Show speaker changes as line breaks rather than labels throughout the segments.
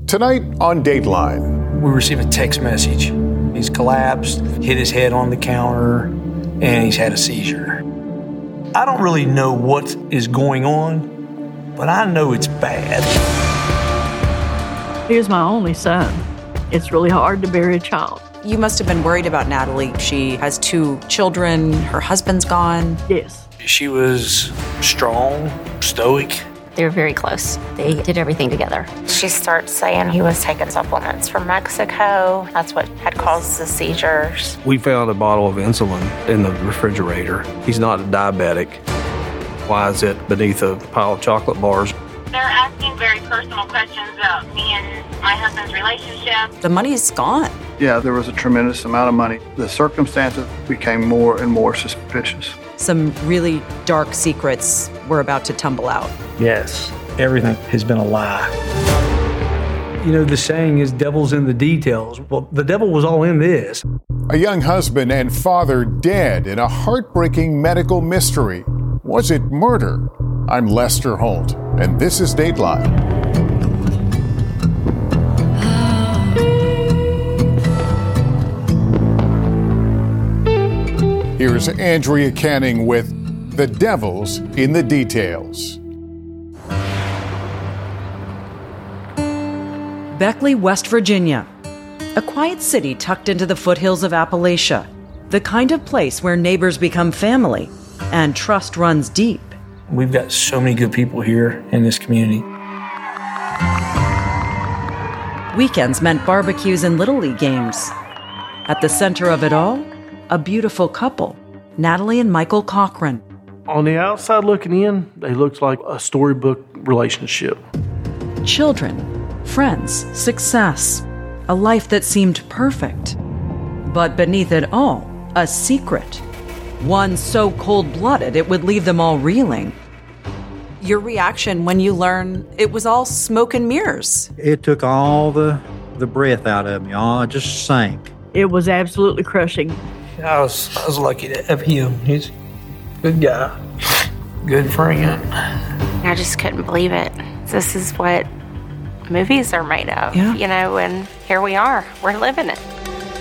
Tonight on Dateline.
We receive a text message. He's collapsed, hit his head on the counter, and he's had a seizure. I don't really know what is going on, but I know it's bad.
He was my only son. It's really hard to bury a child.
You must have been worried about Natalie. She has 2 children. Her husband's gone.
Yes.
She was strong, stoic.
They were very close. They did everything together.
She starts saying he was taking supplements from Mexico. That's what had caused the seizures.
We found a bottle of insulin in the refrigerator. He's not a diabetic. Why is it beneath a pile of chocolate bars?
They're asking very personal questions about me and my husband's relationship.
The money's gone.
Yeah, there was a tremendous amount of money. The circumstances became more and more suspicious.
Some really dark secrets were about to tumble out.
Yes, everything has been a lie. You know, the saying is devil's in the details. Well, the devil was all in this.
A young husband and father dead in a heartbreaking medical mystery. Was it murder? I'm Lester Holt, and this is Dateline. Here's Andrea Canning with The Devil's in the Details.
Beckley, West Virginia. A quiet city tucked into the foothills of Appalachia. The kind of place where neighbors become family and trust runs deep.
We've got so many good people here in this community.
Weekends meant barbecues and Little League games. At the center of it all, a beautiful couple, Natalie and Michael Cochran.
On the outside looking in, they looked like a storybook relationship.
Children, friends, success, a life that seemed perfect. But beneath it all, a secret. One so cold-blooded it would leave them all reeling.
Your reaction when you learn it was all smoke and mirrors.
It took all the breath out of me. I just sank.
It was absolutely crushing.
I was lucky to have him. He's a good guy, good friend.
I just couldn't believe it. This is what movies are made of, you know, and here we are. We're living it.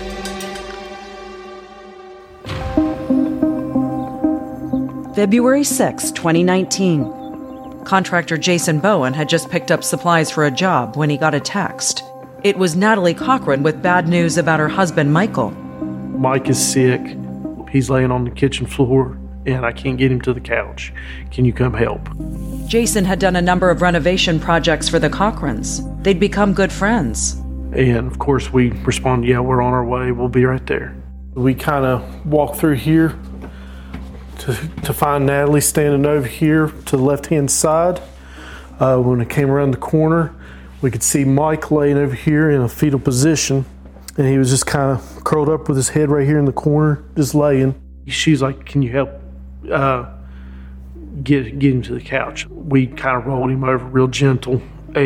February 6, 2019. Contractor Jason Bowen had just picked up supplies for a job when he got a text. It was Natalie Cochran with bad news about her husband, Michael.
Mike is sick. He's laying on the kitchen floor, and I can't get him to the couch. Can you come help?
Jason had done a number of renovation projects for the Cochrans. They'd become good friends.
And, of course, we responded, yeah, we're on our way. We'll be right there. We kind of walked through here to find Natalie standing over here to the left-hand side. When it came around the corner, we could see Mike laying over here in a fetal position, and he was just kind of curled up with his head right here in the corner, just laying. She's like, can you help get him to the couch? We kind of rolled him over real gentle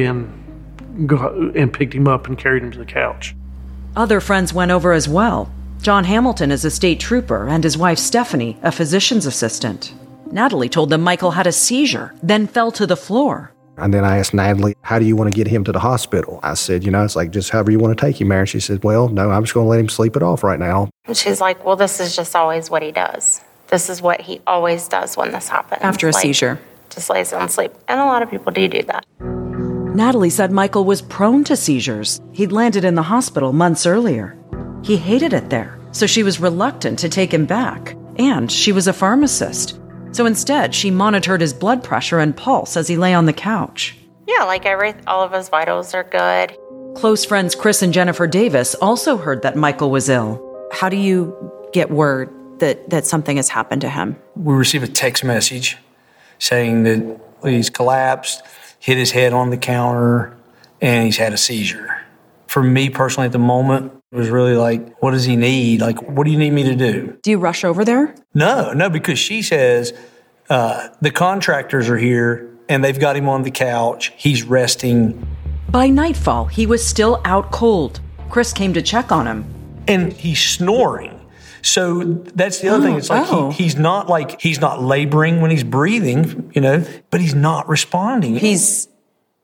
and picked him up and carried him to the couch.
Other friends went over as well. John Hamilton is a state trooper and his wife Stephanie, a physician's assistant. Natalie told them Michael had a seizure, then fell to the floor.
And then I asked Natalie, how do you want to get him to the hospital? I said, it's like just however you want to take him there. And she said, well, no, I'm just going to let him sleep it off right now.
And she's like, well, this is just always what he does. This is what he always does when this happens.
After a seizure.
Just lays down and sleep. And a lot of people do that.
Natalie said Michael was prone to seizures. He'd landed in the hospital months earlier. He hated it there, so she was reluctant to take him back. And she was a pharmacist. So instead, she monitored his blood pressure and pulse as he lay on the couch.
Yeah, like all of his vitals are good.
Close friends Chris and Jennifer Davis also heard that Michael was ill.
How do you get word that something has happened to him?
We received a text message saying that he's collapsed, hit his head on the counter, and he's had a seizure. For me personally at the moment, it was really like, what does he need? Like, what do you need me to do?
Do you rush over there?
No, because she says the contractors are here and they've got him on the couch. He's resting.
By nightfall, he was still out cold. Chris came to check on him.
And he's snoring. So that's the other thing. It's like he's not laboring when he's breathing, but he's not responding.
He's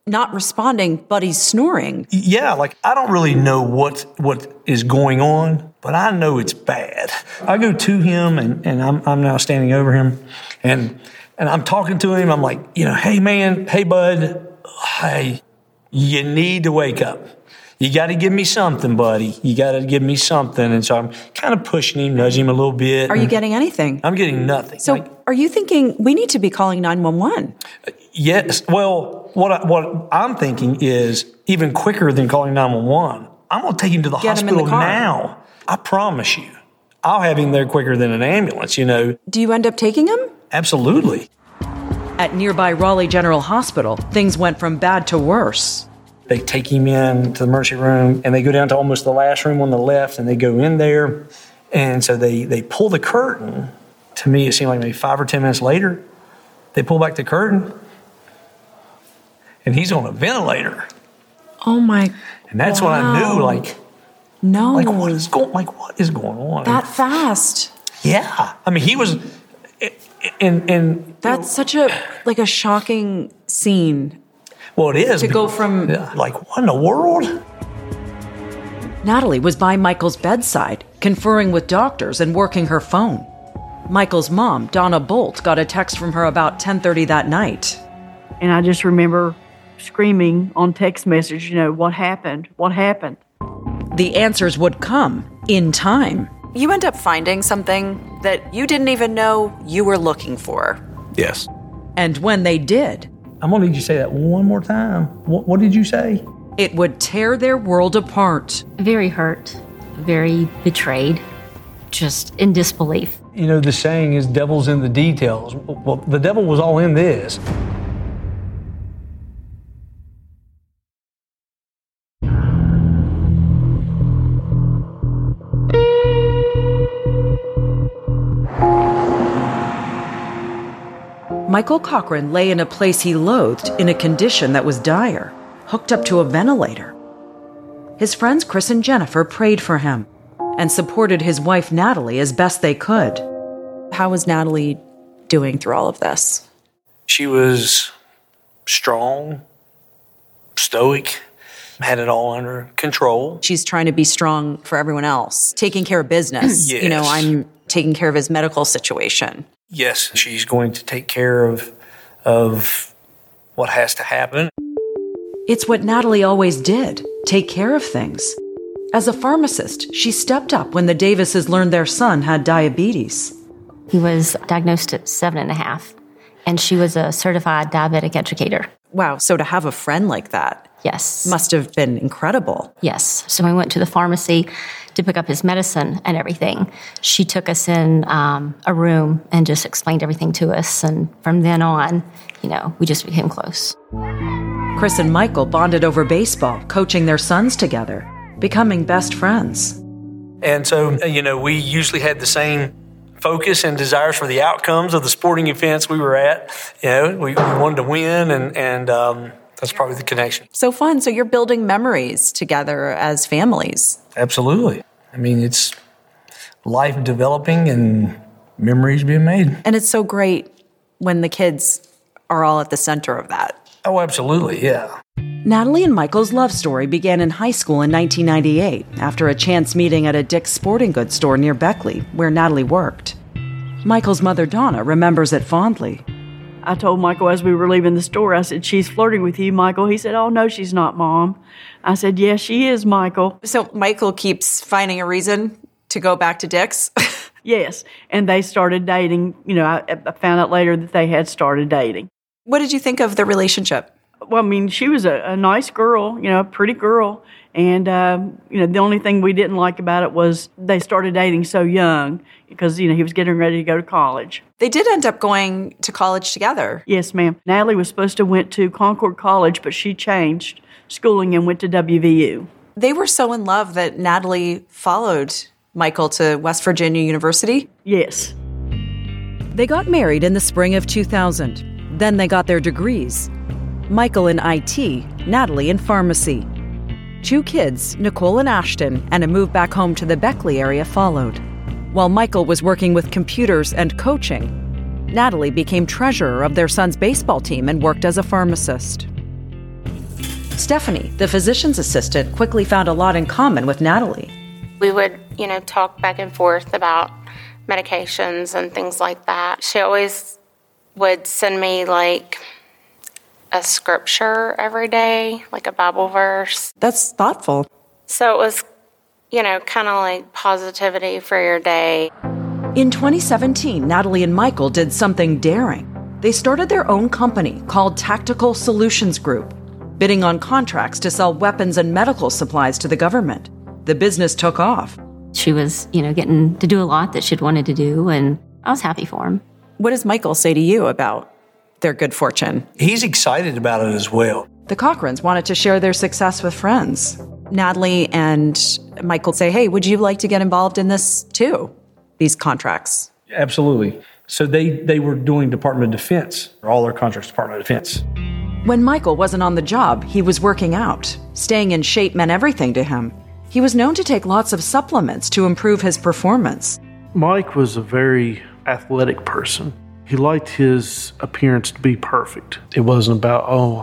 not responding, but he's snoring.
Yeah, like I don't really know what is going on, but I know it's bad. I go to him and I'm now standing over him and I'm talking to him. I'm like, hey man, hey bud, hey, you need to wake up. You got to give me something, buddy. You got to give me something. And so I'm kind of pushing him, nudging him a little bit.
Are you getting anything?
I'm getting nothing.
So are you thinking we need to be calling 911?
Yes. Well, what I'm thinking is even quicker than calling 911. I'm going to take him to the hospital now. I promise you. I'll have him there quicker than an ambulance,
Do you end up taking him?
Absolutely.
At nearby Raleigh General Hospital, things went from bad to worse.
They take him in to the emergency room, and they go down to almost the last room on the left, and they go in there. And so they pull the curtain. To me, it seemed like maybe 5 or 10 minutes later, they pull back the curtain, and he's on a ventilator.
Oh, my.
And that's when I knew,
no.
What is going on?
That fast?
Yeah. I mean, he was,
that's such a shocking scene.
Well, it is.
To go from...
what in the world?
Natalie was by Michael's bedside, conferring with doctors and working her phone. Michael's mom, Donna Bolt, got a text from her about 10:30 that night.
And I just remember screaming on text message, what happened? What happened?
The answers would come in time.
You end up finding something that you didn't even know you were looking for.
Yes.
And when they did...
I'm going to need you to say that one more time. What did you say?
It would tear their world apart.
Very hurt, very betrayed, just in disbelief.
The saying is devil's in the details. Well, the devil was all in this.
Michael Cochran lay in a place he loathed in a condition that was dire, hooked up to a ventilator. His friends Chris and Jennifer prayed for him and supported his wife Natalie as best they could.
How was Natalie doing through all of this?
She was strong, stoic, had it all under control.
She's trying to be strong for everyone else, taking care of business.
Yes.
I'm taking care of his medical situation.
Yes, she's going to take care of what has to happen.
It's what Natalie always did, take care of things. As a pharmacist, she stepped up when the Davises learned their son had diabetes.
He was diagnosed at 7.5, and she was a certified diabetic educator.
Wow, so to have a friend like that.
Yes.
Must have been incredible.
Yes. So we went to the pharmacy to pick up his medicine and everything. She took us in a room and just explained everything to us. And from then on, we just became close.
Chris and Michael bonded over baseball, coaching their sons together, becoming best friends.
And so, we usually had the same focus and desires for the outcomes of the sporting events we were at. We wanted to win and that's probably the connection.
So fun. So you're building memories together as families.
Absolutely. I mean, it's life developing and memories being made.
And it's so great when the kids are all at the center of that.
Oh, absolutely, yeah.
Natalie and Michael's love story began in high school in 1998 after a chance meeting at a Dick's Sporting Goods store near Beckley, where Natalie worked. Michael's mother, Donna, remembers it fondly.
I told Michael as we were leaving the store, I said, "She's flirting with you, Michael." He said, "Oh, no, she's not, Mom." I said, "Yes, she is, Michael."
So Michael keeps finding a reason to go back to Dick's?
Yes, and they started dating. I found out later that they had started dating.
What did you think of the relationship?
Well, I mean, she was a nice girl, a pretty girl. And, the only thing we didn't like about it was they started dating so young because, he was getting ready to go to college.
They did end up going to college together.
Yes, ma'am. Natalie was supposed to went to Concord College, but she changed schooling and went to WVU.
They were so in love that Natalie followed Michael to West Virginia University?
Yes.
They got married in the spring of 2000. Then they got their degrees. Michael in IT, Natalie in pharmacy. 2 kids, Nicole and Ashton, and a move back home to the Beckley area followed. While Michael was working with computers and coaching, Natalie became treasurer of their son's baseball team and worked as a pharmacist. Stephanie, the physician's assistant, quickly found a lot in common with Natalie.
We would, talk back and forth about medications and things like that. She always would send me like a scripture every day, like a Bible verse.
That's thoughtful.
So it was, kind of like positivity for your day.
In 2017, Natalie and Michael did something daring. They started their own company called Tactical Solutions Group, bidding on contracts to sell weapons and medical supplies to the government. The business took off.
She was, getting to do a lot that she'd wanted to do, and I was happy for him.
What does Michael say to you about their good fortune?
He's excited about it as well.
The Cochrans wanted to share their success with friends.
Natalie and Michael say, hey, would you like to get involved in this too? These contracts.
Absolutely. So they were doing Department of Defense. All their contracts, Department of Defense.
When Michael wasn't on the job, he was working out. Staying in shape meant everything to him. He was known to take lots of supplements to improve his performance.
Mike was a very athletic person. He liked his appearance to be perfect. It wasn't about,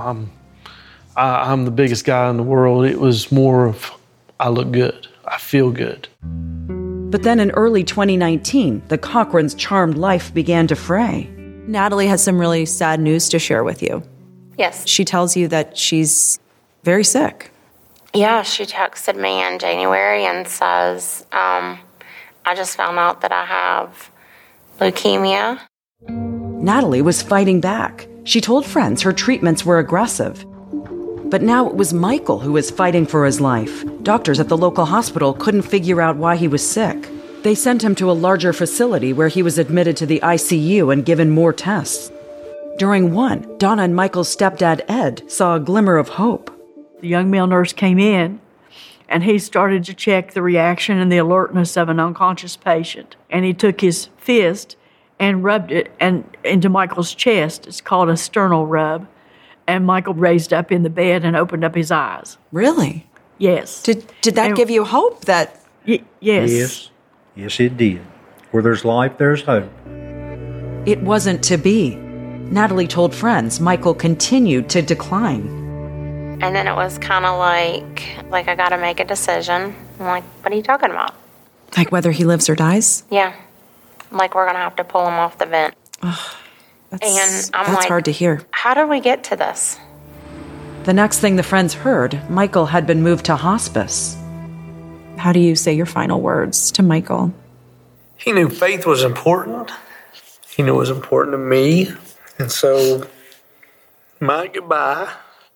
I'm the biggest guy in the world. It was more of, I look good. I feel good.
But then in early 2019, the Cochrans' charmed life began to fray.
Natalie has some really sad news to share with you.
Yes.
She tells you that she's very sick.
Yeah, she texted me in January and says, I just found out that I have leukemia.
Natalie was fighting back. She told friends her treatments were aggressive. But now it was Michael who was fighting for his life. Doctors at the local hospital couldn't figure out why he was sick. They sent him to a larger facility where he was admitted to the ICU and given more tests. During one, Donna and Michael's stepdad, Ed, saw a glimmer of hope.
The young male nurse came in, and he started to check the reaction and the alertness of an unconscious patient. And he took his fist and rubbed it into Michael's chest. It's called a sternal rub. And Michael raised up in the bed and opened up his eyes.
Really?
Yes.
Did that give you hope that...
Yes.
Yes, it did. Where there's life, there's hope.
It wasn't to be. Natalie told friends Michael continued to decline.
And then it was kind of like I got to make a decision. I'm like, what are you talking about?
Like whether he lives or dies?
Yeah. Like we're going to have to pull him off the vent.
That's hard to hear.
How did we get to this?
The next thing the friends heard, Michael had been moved to hospice.
How do you say your final words to Michael?
He knew faith was important. He knew it was important to me. And so my goodbye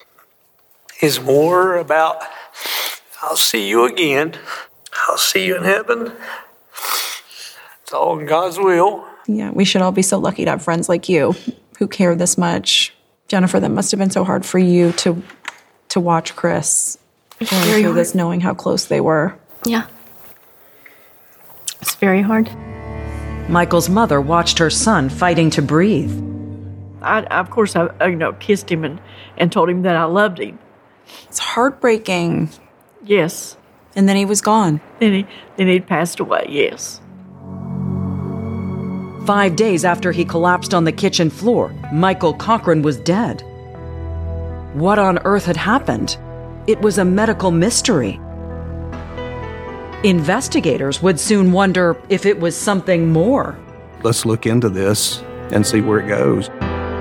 is more about, I'll see you again. I'll see you in heaven. It's all in God's will.
Yeah, we should all be so lucky to have friends like you who care this much. Jennifer, that must have been so hard for you to watch Chris going through this, knowing how close they were.
Yeah. It's very hard.
Michael's mother watched her son fighting to breathe.
I of course, kissed him and told him that I loved him.
It's heartbreaking.
Yes.
And then he was gone.
Then he'd passed away, yes.
5 days after he collapsed on the kitchen floor, Michael Cochran was dead. What on earth had happened? It was a medical mystery. Investigators would soon wonder if it was something more.
Let's look into this and see where it goes.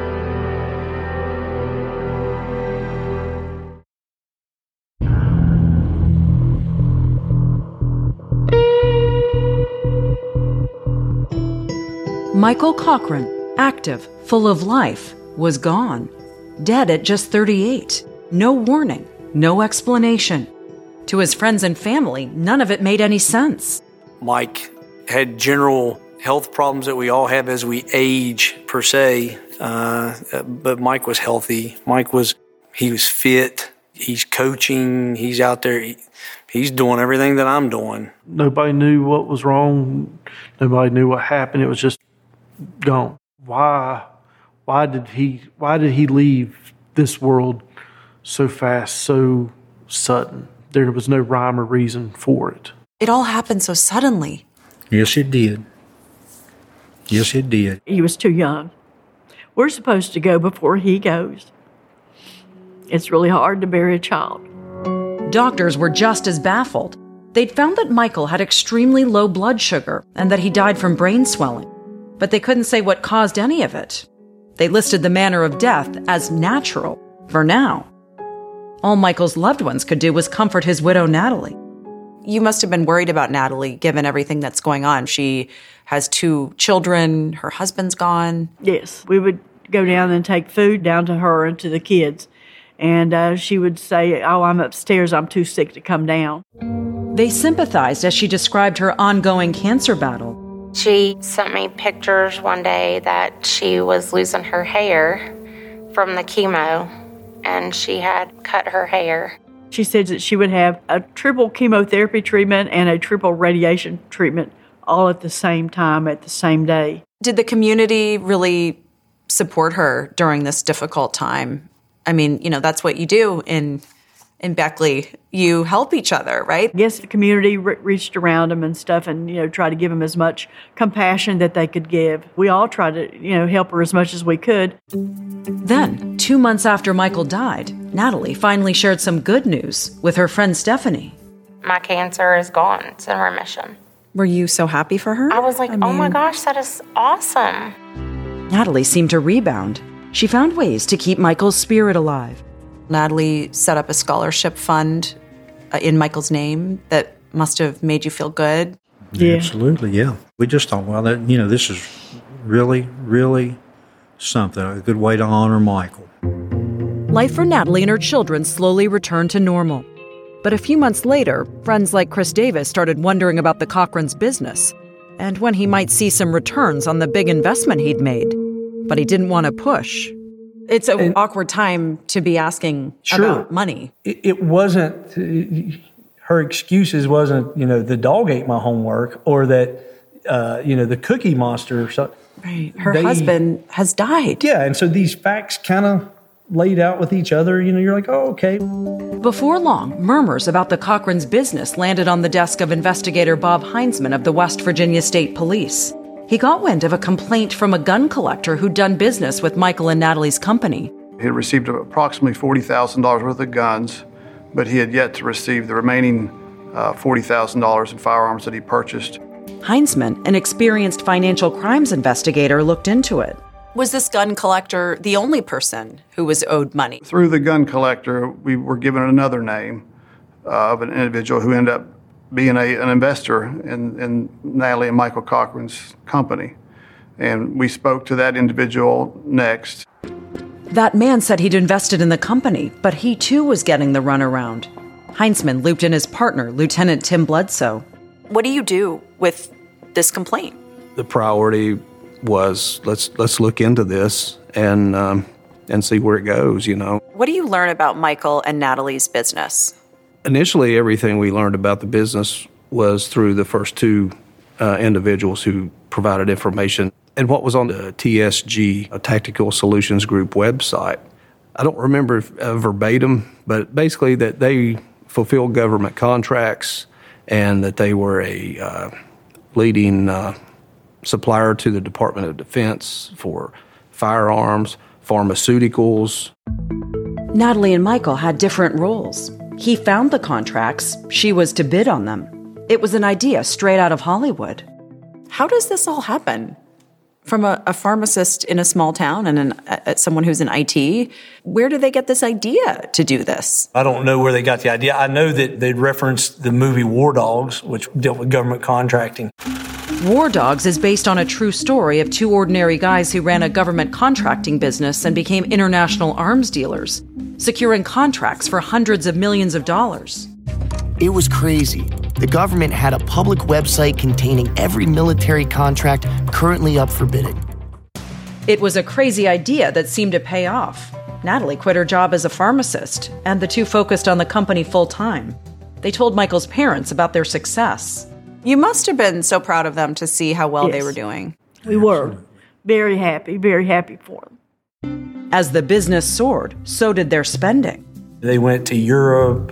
Michael Cochran, active, full of life, was gone. Dead at just 38. No warning, no explanation. To his friends and family, none of it made any sense.
Mike had general health problems that we all have as we age, per se. But Mike was healthy. He was fit. He's coaching. He's out there. He's doing everything that I'm doing.
Nobody knew what was wrong. Nobody knew what happened. It was just gone. Why did he leave this world so fast, so sudden? There was no rhyme or reason for it.
It all happened so suddenly.
Yes, it did. Yes, it did.
He was too young. We're supposed to go before he goes. It's really hard to bury a child.
Doctors were just as baffled. They'd found that Michael had extremely low blood sugar and that he died from brain swelling, but they couldn't say what caused any of it. They listed the manner of death as natural for now. All Michael's loved ones could do was comfort his widow, Natalie.
You must have been worried about Natalie, given everything that's going on. She has 2 children. Her husband's gone.
Yes, we would go down and take food down to her and to the kids. And she would say, "Oh, I'm upstairs. I'm too sick to come down."
They sympathized as she described her ongoing cancer battle.
She sent me pictures one day that she was losing her hair from the chemo, and she had cut her hair.
She said that she would have a triple chemotherapy treatment and a triple radiation treatment all at the same time, at the same day.
Did the community really support her during this difficult time? I mean, that's what you do in Beckley. You help each other, right?
Yes, the community reached around them and stuff and, tried to give them as much compassion that they could give. We all tried to, help her as much as we could.
Then, 2 months after Michael died, Natalie finally shared some good news with her friend Stephanie.
My cancer is gone. It's in remission.
Were you so happy for her?
I was like, oh my gosh, that is awesome.
Natalie seemed to rebound. She found ways to keep Michael's spirit alive.
Natalie set up a scholarship fund in Michael's name that must have made you feel good.
Yeah. Absolutely, yeah. We just thought, well, this is really, really something, a good way to honor Michael.
Life for Natalie and her children slowly returned to normal. But a few months later, friends like Chris Davis started wondering about the Cochran's business and when he might see some returns on the big investment he'd made. But he didn't want to push.
It's an awkward time to be asking about money.
It wasn't, her excuses wasn't, the dog ate my homework or that, the Cookie Monster. So
right. Her husband has died.
Yeah, and so these facts kind of laid out with each other. You're like, oh, okay.
Before long, murmurs about the Cochran's business landed on the desk of investigator Bob Heinzman of the West Virginia State Police. He got wind of a complaint from a gun collector who'd done business with Michael and Natalie's company.
He had received approximately $40,000 worth of guns, but he had yet to receive the remaining $40,000 in firearms that he purchased.
Heinzman, an experienced financial crimes investigator, looked into it.
Was this gun collector the only person who was owed money?
Through the gun collector, we were given another name of an individual who ended up being an investor in Natalie and Michael Cochran's company. And we spoke to that individual next.
That man said he'd invested in the company, but he too was getting the runaround. Heinzman looped in his partner, Lieutenant Tim Bledsoe.
What do you do with this complaint?
The priority was let's look into this and see where it goes,
What do you learn about Michael and Natalie's business?
Initially, everything we learned about the business was through the first 2 individuals who provided information and what was on the TSG, a Tactical Solutions Group website. I don't remember verbatim, but basically that they fulfilled government contracts and that they were a leading supplier to the Department of Defense for firearms, pharmaceuticals.
Natalie and Michael had different roles. He found the contracts, she was to bid on them. It was an idea straight out of Hollywood.
How does this all happen? From a pharmacist in a small town and someone who's in IT, where do they get this idea to do this?
I don't know where they got the idea. I know that they'd referenced the movie War Dogs, which dealt with government contracting.
War Dogs is based on a true story of 2 ordinary guys who ran a government contracting business and became international arms dealers, securing contracts for hundreds of millions of dollars.
It was crazy. The government had a public website containing every military contract currently up for bidding.
It was a crazy idea that seemed to pay off. Natalie quit her job as a pharmacist, and the 2 focused on the company full-time. They told Michael's parents about their success.
You must have been so proud of them to see how well
Yes.
they were doing.
We were very happy for them.
As the business soared, so did their spending.
They went to Europe,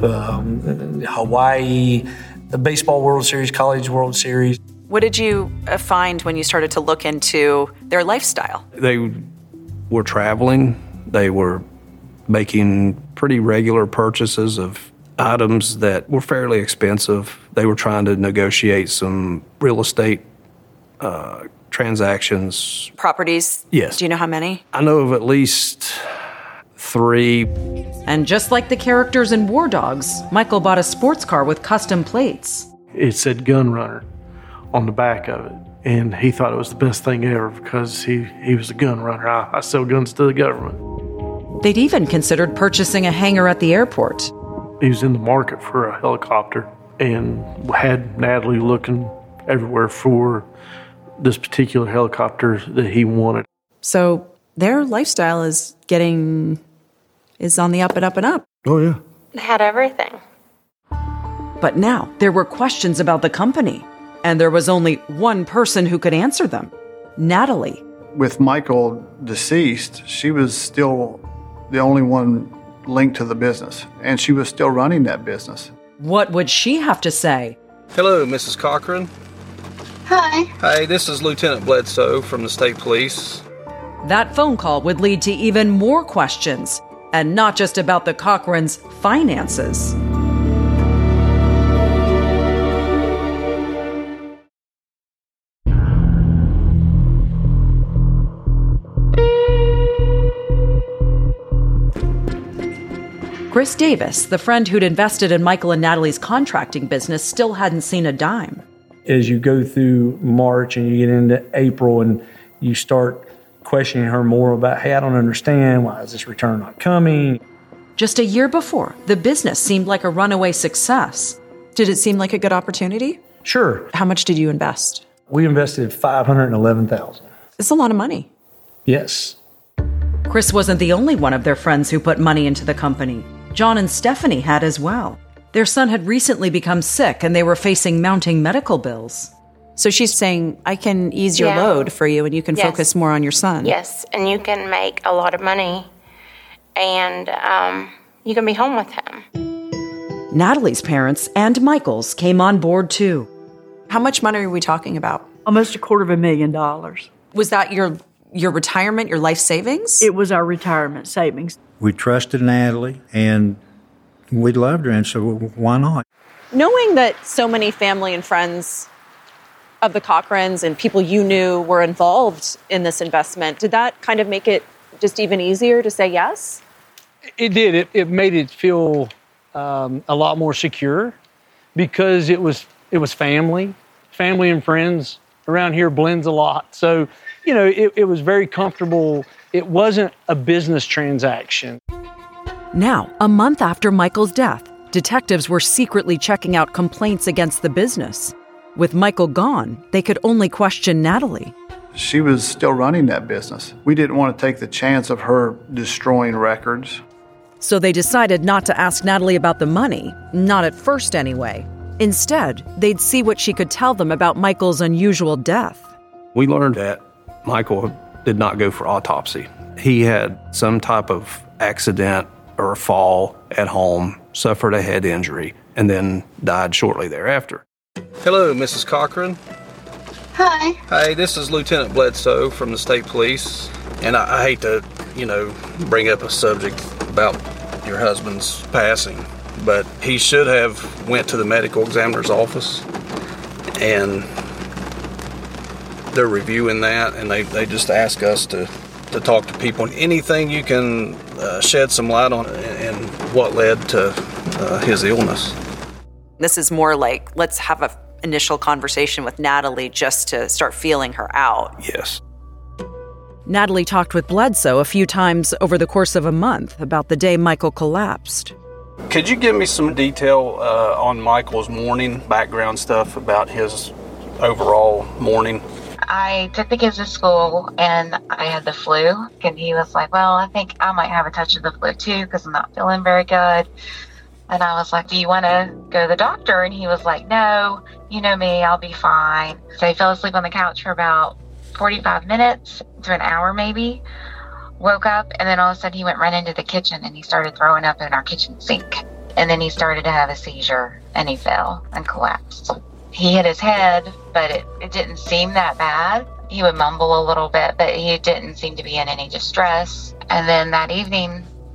Hawaii, the Baseball World Series, College World Series.
What did you find when you started to look into their lifestyle?
They were traveling. They were making pretty regular purchases of items that were fairly expensive. They were trying to negotiate some real estate transactions.
Properties?
Yes.
Do you know how many?
I know of at least 3.
And just like the characters in War Dogs, Michael bought a sports car with custom plates.
It said Gun Runner on the back of it. And he thought it was the best thing ever because he was a gun runner. I sell guns to the government.
They'd even considered purchasing a hangar at the airport.
He was in the market for a helicopter and had Natalie looking everywhere for this particular helicopter that he wanted.
So their lifestyle is on the up and up and up.
Oh, yeah.
They had everything.
But now there were questions about the company, and there was only one person who could answer them, Natalie.
With Michael deceased, she was still the only one linked to the business, and she was still running that business.
What would she have to say?
Hello, Mrs. Cochran.
Hi.
Hi, this is Lieutenant Bledsoe from the State Police.
That phone call would lead to even more questions, and not just about the Cochrans' finances. Chris Davis, the friend who'd invested in Michael and Natalie's contracting business, still hadn't seen a dime.
As you go through March and you get into April and you start questioning her more about, hey, I don't understand, why is this return not coming?
Just a year before, the business seemed like a runaway success.
Did it seem like a good opportunity?
Sure.
How much did you invest?
We invested $511,000.
It's a lot of money.
Yes.
Chris wasn't the only one of their friends who put money into the company. John and Stephanie had as well. Their son had recently become sick and they were facing mounting medical bills.
So she's saying, I can ease your load for you and you can focus more on your son.
Yes, and you can make a lot of money and you can be home with him.
Natalie's parents and Michael's came on board too.
How much money are we talking about?
Almost $250,000.
Was that your retirement, your life savings?
It was our retirement savings.
We trusted Natalie, and we loved her, and so why not?
Knowing that so many family and friends of the Cochrans and people you knew were involved in this investment, did that kind of make it just even easier to say yes?
It did. It made it feel a lot more secure because it was family. Family and friends around here blends a lot. So, it was very comfortable. It wasn't a business transaction.
Now, a month after Michael's death, detectives were secretly checking out complaints against the business. With Michael gone, they could only question Natalie.
She was still running that business. We didn't want to take the chance of her destroying records.
So they decided not to ask Natalie about the money, not at first anyway. Instead, they'd see what she could tell them about Michael's unusual death.
We learned that Michael did not go for autopsy. He had some type of accident or a fall at home, suffered a head injury, and then died shortly thereafter. Hello, Mrs. Cochran.
Hi.
Hi, this is Lieutenant Bledsoe from the State Police. And I hate to, bring up a subject about your husband's passing, but he should have went to the medical examiner's office, and they're reviewing that, and they just ask us to talk to people. Anything you can shed some light on and what led to his illness.
This is more like, let's have an initial conversation with Natalie just to start feeling her out.
Yes.
Natalie talked with Bledsoe a few times over the course of a month about the day Michael collapsed.
Could you give me some detail on Michael's morning, background stuff about his overall morning?
I took the kids to school and I had the flu, and he was like, well, I think I might have a touch of the flu too because I'm not feeling very good. And I was like, do you want to go to the doctor? And he was like, no, you know me, I'll be fine. So he fell asleep on the couch for about 45 minutes to an hour maybe, woke up, and then all of a sudden he went right into the kitchen and he started throwing up in our kitchen sink. And then he started to have a seizure and he fell and collapsed. He hit his head, but it didn't seem that bad. He would mumble a little bit, but he didn't seem to be in any distress. And then that evening,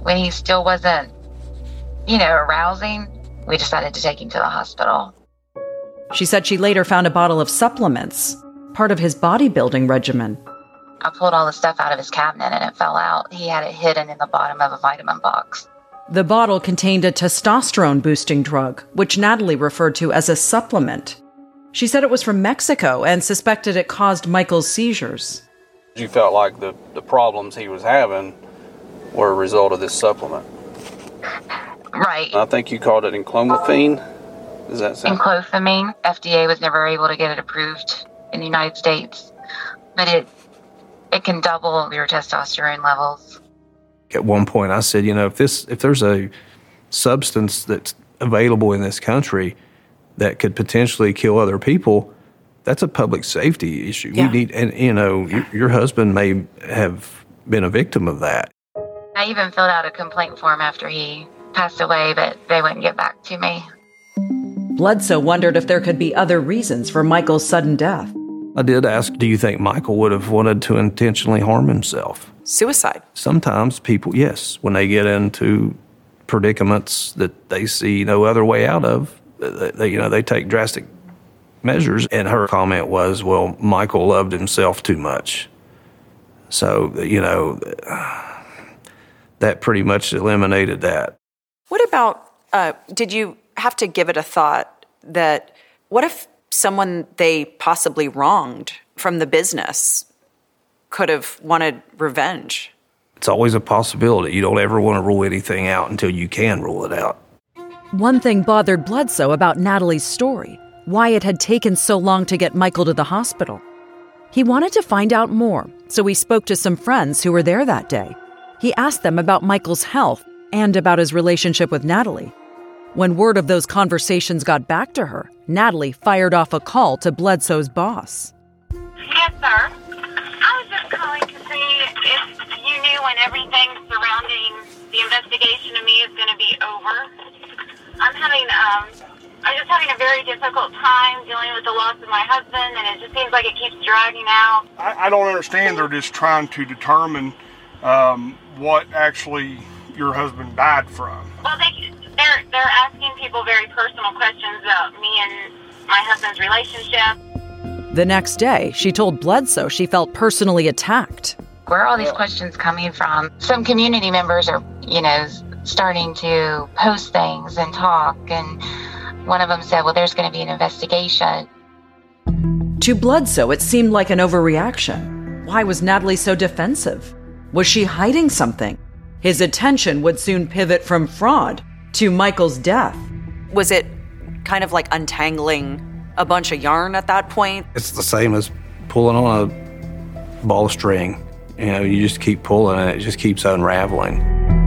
when he still wasn't, arousing, we decided to take him to the hospital.
She said she later found a bottle of supplements, part of his bodybuilding regimen.
I pulled all the stuff out of his cabinet and it fell out. He had it hidden in the bottom of a vitamin box.
The bottle contained a testosterone-boosting drug, which Natalie referred to as a supplement. She said it was from Mexico and suspected it caused Michael's seizures.
You felt like the problems he was having were a result of this supplement.
Right.
I think you called it enclomiphene. Does that sound?
Enclomiphene. FDA was never able to get it approved in the United States, but it can double your testosterone levels.
At one point, I said, if there's a substance that's available in this country that could potentially kill other people, that's a public safety issue.
Yeah.
We need, and your husband may have been a victim of that.
I even filled out a complaint form after he passed away, but they wouldn't get back to me.
Bledsoe wondered if there could be other reasons for Michael's sudden death.
I did ask, do you think Michael would have wanted to intentionally harm himself?
Suicide.
Sometimes people, yes, when they get into predicaments that they see no other way out of, they take drastic measures. And her comment was, well, Michael loved himself too much. So, that pretty much eliminated that.
What about, did you have to give it a thought that, what if someone they possibly wronged from the business could have wanted revenge?
It's always a possibility. You don't ever want to rule anything out until you can rule it out.
One thing bothered Bledsoe about Natalie's story, why it had taken so long to get Michael to the hospital. He wanted to find out more, so he spoke to some friends who were there that day. He asked them about Michael's health and about his relationship with Natalie. When word of those conversations got back to her, Natalie fired off a call to Bledsoe's boss.
Yes, sir. I was just calling to see if you knew when everything surrounding the investigation of me is going to be over. I'm just having a very difficult time dealing with the loss of my husband, and it just seems like it keeps dragging out.
I don't understand. They're just trying to determine what actually your husband died from.
Well, they're asking people very personal questions about me and my husband's relationship.
The next day, she told Bledsoe she felt personally attacked.
Where are all these questions coming from? Some community members are, starting to post things and talk, and one of them said, well, there's going to be an investigation.
To Bledsoe, it seemed like an overreaction. Why was Natalie so defensive? Was she hiding something? His attention would soon pivot from fraud to Michael's death.
Was it kind of like untangling a bunch of yarn at that point?
It's the same as pulling on a ball of string. You just keep pulling and it just keeps unraveling.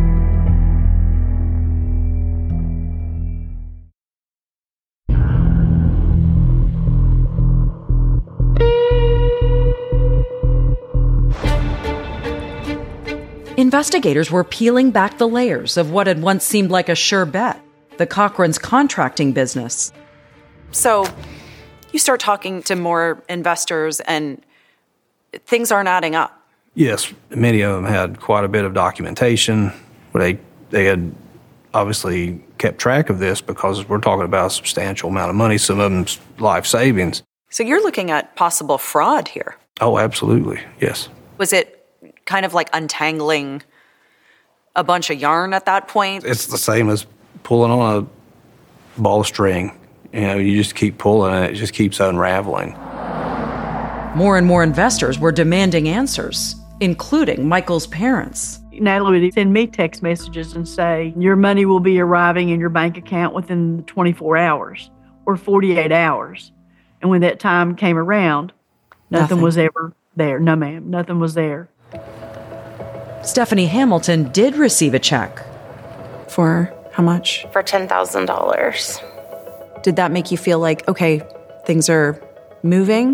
Investigators were peeling back the layers of what had once seemed like a sure bet, the Cochran's contracting business.
So you start talking to more investors and things aren't adding up.
Yes, many of them had quite a bit of documentation. They had obviously kept track of this because we're talking about a substantial amount of money, some of them's life savings.
So you're looking at possible fraud here.
Oh, absolutely, yes.
Was it kind of like untangling a bunch of yarn at that point?
It's the same as pulling on a ball of string. You just keep pulling and it just keeps unraveling.
More and more investors were demanding answers, including Michael's parents.
Natalie would send me text messages and say, your money will be arriving in your bank account within 24 hours or 48 hours. And when that time came around, nothing was ever there. No, ma'am, nothing was there.
Stephanie Hamilton did receive a check.
For how much?
For $10,000.
Did that make you feel like, okay, things are moving?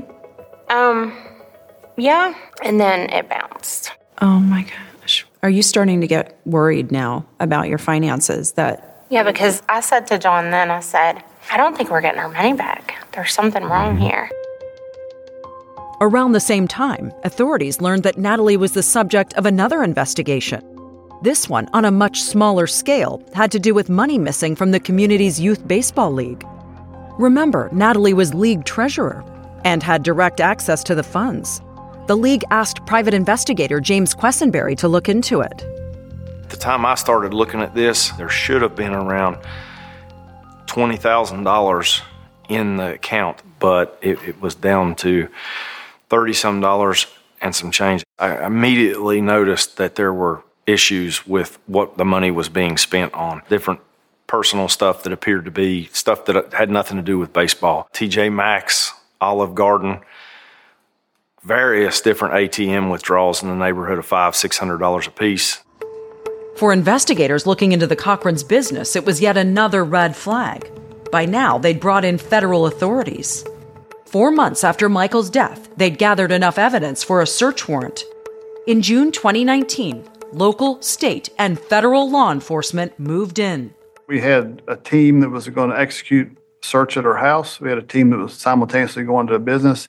Yeah, and then it bounced.
Oh my gosh. Are you starting to get worried now about your finances?
Yeah, because I said to John then, I said, I don't think we're getting our money back. There's something wrong here.
Around the same time, authorities learned that Natalie was the subject of another investigation. This one, on a much smaller scale, had to do with money missing from the community's youth baseball league. Remember, Natalie was league treasurer and had direct access to the funds. The league asked private investigator James Quessenberry to look into it.
At the time I started looking at this, there should have been around $20,000 in the account, but it was down to $30-some and some change. I immediately noticed that there were issues with what the money was being spent on. Different personal stuff that appeared to be stuff that had nothing to do with baseball. TJ Maxx, Olive Garden, various different ATM withdrawals in the neighborhood of $500-600 a piece.
For investigators looking into the Cochran's business, it was yet another red flag. By now, they'd brought in federal authorities. 4 months after Michael's death, they'd gathered enough evidence for a search warrant. In June 2019, local, state, and federal law enforcement moved in.
We had a team that was going to execute a search at her house. We had a team that was simultaneously going to a business.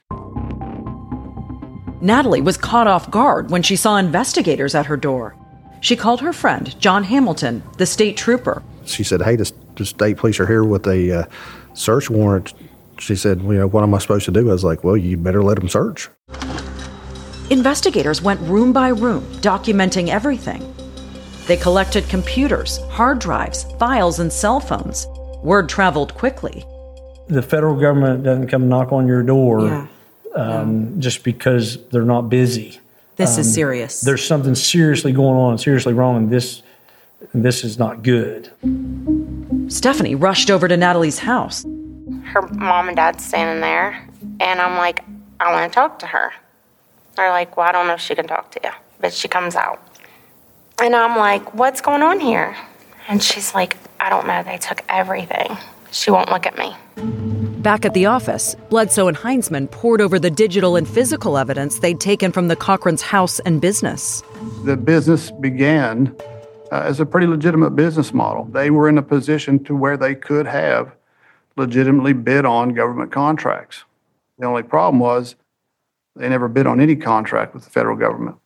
Natalie was caught off guard when she saw investigators at her door. She called her friend, John Hamilton, the state trooper.
She said, hey, the state police are here with a search warrant. She said, what am I supposed to do? I was like, well, you better let them search.
Investigators went room by room, documenting everything. They collected computers, hard drives, files, and cell phones. Word traveled quickly.
The federal government doesn't come knock on your door just because they're not busy.
This is serious.
There's something seriously going on, seriously wrong, and this is not good.
Stephanie rushed over to Natalie's house.
Her mom and dad's standing there, and I'm like, I want to talk to her. They're like, well, I don't know if she can talk to you, but she comes out. And I'm like, what's going on here? And she's like, I don't know. They took everything. She won't look at me.
Back at the office, Bledsoe and Heinzman poured over the digital and physical evidence they'd taken from the Cochran's house and business.
The business began as a pretty legitimate business model. They were in a position to where they could have legitimately bid on government contracts. The only problem was they never bid on any contract with the federal government.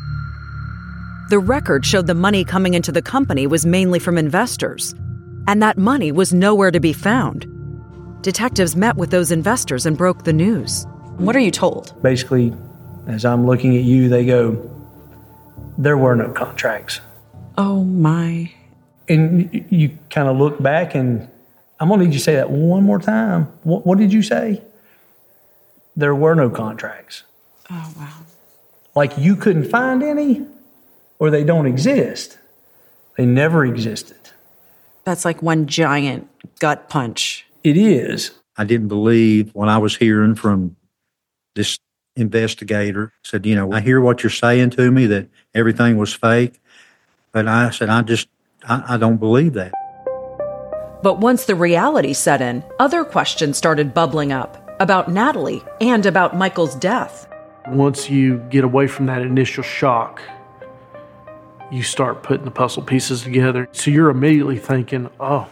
The record showed the money coming into the company was mainly from investors, and that money was nowhere to be found. Detectives met with those investors and broke the news.
What are you told?
Basically, as I'm looking at you, they go, there were no contracts.
Oh, my.
And you kind of look back, and I'm going to need you to say that one more time. What did you say? There were no contracts.
Oh, wow.
Like you couldn't find any, or they don't exist. They never existed.
That's like one giant gut punch.
It is.
I didn't believe what I was hearing from this investigator. Said, I hear what you're saying to me, that everything was fake. But I said, I don't believe that.
But once the reality set in, other questions started bubbling up about Natalie and about Michael's death.
Once you get away from that initial shock, you start putting the puzzle pieces together. So you're immediately thinking, oh,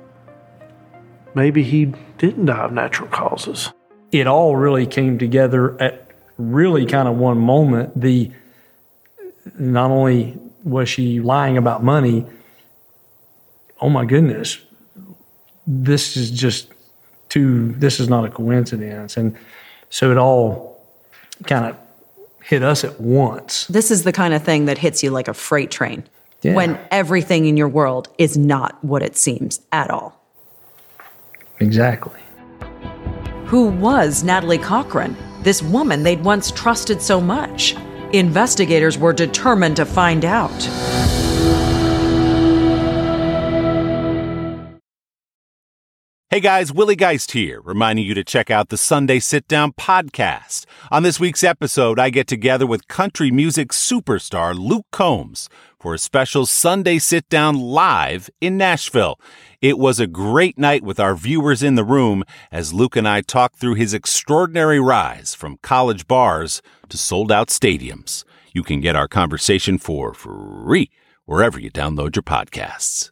maybe he didn't die of natural causes.
It all really came together at really kind of one moment. Not only was she lying about money, oh my goodness, this is not a coincidence. And so it all kind of hit us at once.
This is the kind of thing that hits you like a freight train.
Yeah.
When everything in your world is not what it seems at all.
Exactly.
Who was Natalie Cochran, this woman they'd once trusted so much? Investigators were determined to find out.
Hey guys, Willie Geist here, reminding you to check out the Sunday Sit Down podcast. On this week's episode, I get together with country music superstar Luke Combs for a special Sunday Sit Down live in Nashville. It was a great night with our viewers in the room as Luke and I talked through his extraordinary rise from college bars to sold-out stadiums. You can get our conversation for free wherever you download your podcasts.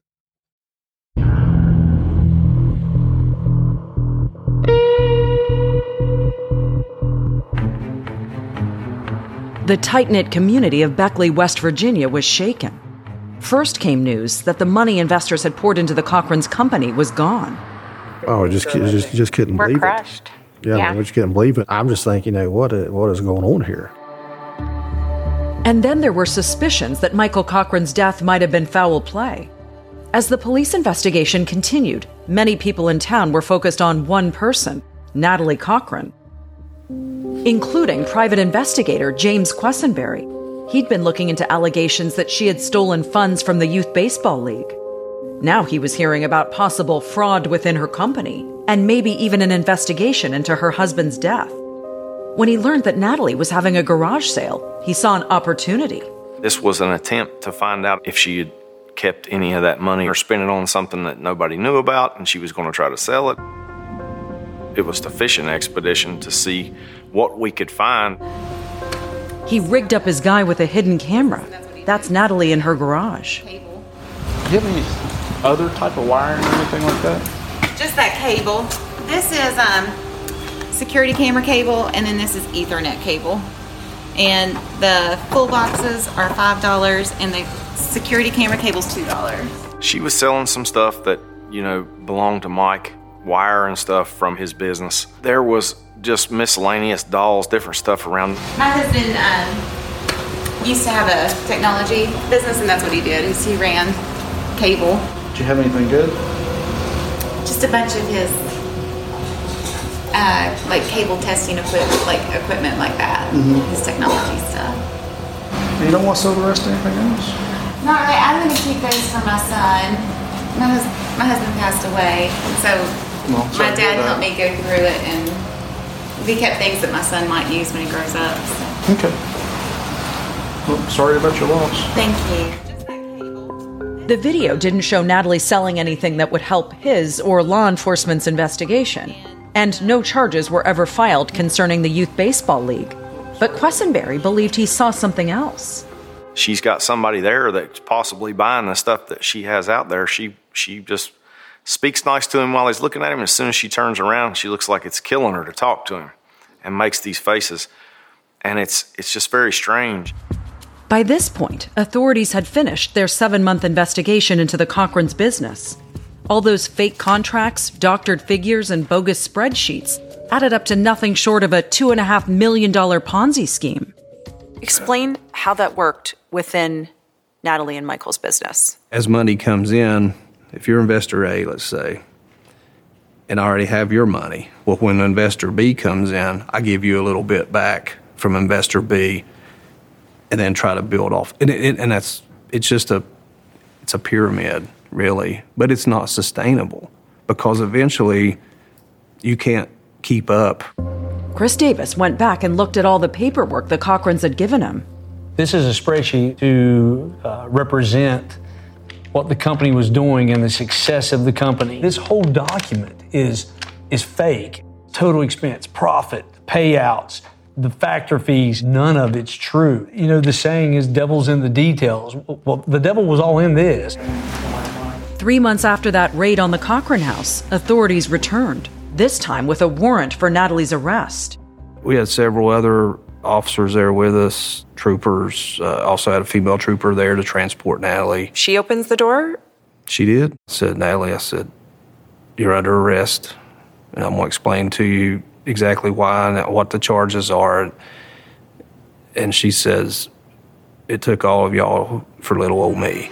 The tight-knit community of Beckley, West Virginia was shaken. First came news that the money investors had poured into the Cochran's company was gone.
Oh, just couldn't believe
crushed.
it. Yeah, we just couldn't believe it. I'm just thinking, what is going on here?
And then there were suspicions that Michael Cochran's death might have been foul play. As the police investigation continued, many people in town were focused on one person, Natalie Cochran, including private investigator James Quessenberry. He'd been looking into allegations that she had stolen funds from the Youth Baseball League. Now he was hearing about possible fraud within her company, and maybe even an investigation into her husband's death. When he learned that Natalie was having a garage sale, he saw an opportunity.
This was an attempt to find out if she had kept any of that money or spent it on something that nobody knew about, and she was going to try to sell it. It was the fishing expedition to see what we could find.
He rigged up his guy with a hidden camera. That's Natalie in her garage.
Do you have any other type of wiring or anything like that?
Just that cable. This is security camera cable, and then this is Ethernet cable. And the full boxes are $5, and the security camera cable's $2.
She was selling some stuff that, belonged to Mike, wire and stuff from his business. There was just miscellaneous dolls, different stuff around.
My husband used to have a technology business, and that's what he did. He ran cable.
Did you have anything good?
Just a bunch of his cable testing equipment like that. His technology stuff.
You don't want to sell the rest of anything else?
Not really. I'm going to keep those for my son. My husband passed away, so my dad helped me go through it, and we kept things that my son might use when he grows up. So.
Okay. Well, sorry about your loss.
Thank you.
The video didn't show Natalie selling anything that would help his or law enforcement's investigation, and no charges were ever filed concerning the Youth Baseball League. But Quessenberry believed he saw something else.
She's got somebody there that's possibly buying the stuff that she has out there. She just speaks nice to him while he's looking at him. As soon as she turns around, she looks like it's killing her to talk to him and makes these faces. And it's just very strange.
By this point, authorities had finished their 7-month investigation into the Cochran's business. All those fake contracts, doctored figures, and bogus spreadsheets added up to nothing short of a $2.5 million Ponzi scheme.
Explain how that worked within Natalie and Michael's business.
As money comes in, if you're investor A, let's say, and I already have your money, well, when investor B comes in, I give you a little bit back from investor B and then try to build off. And it's a pyramid, really, but it's not sustainable because eventually you can't keep up.
Chris Davis went back and looked at all the paperwork the Cochrans had given him.
This is a spreadsheet to represent what the company was doing and the success of the company. This whole document is fake. Total expense, profit, payouts, the factor fees, none of it's true. The saying is devil's in the details. Well, the devil was all in this.
3 months after that raid on the Cochran house, authorities returned, this time with a warrant for Natalie's arrest.
We had several other officers there with us, troopers, also had a female trooper there to transport Natalie.
She opens the door?
She did. I said, Natalie, you're under arrest, and I'm going to explain to you exactly why and what the charges are. And she says, it took all of y'all for little old me.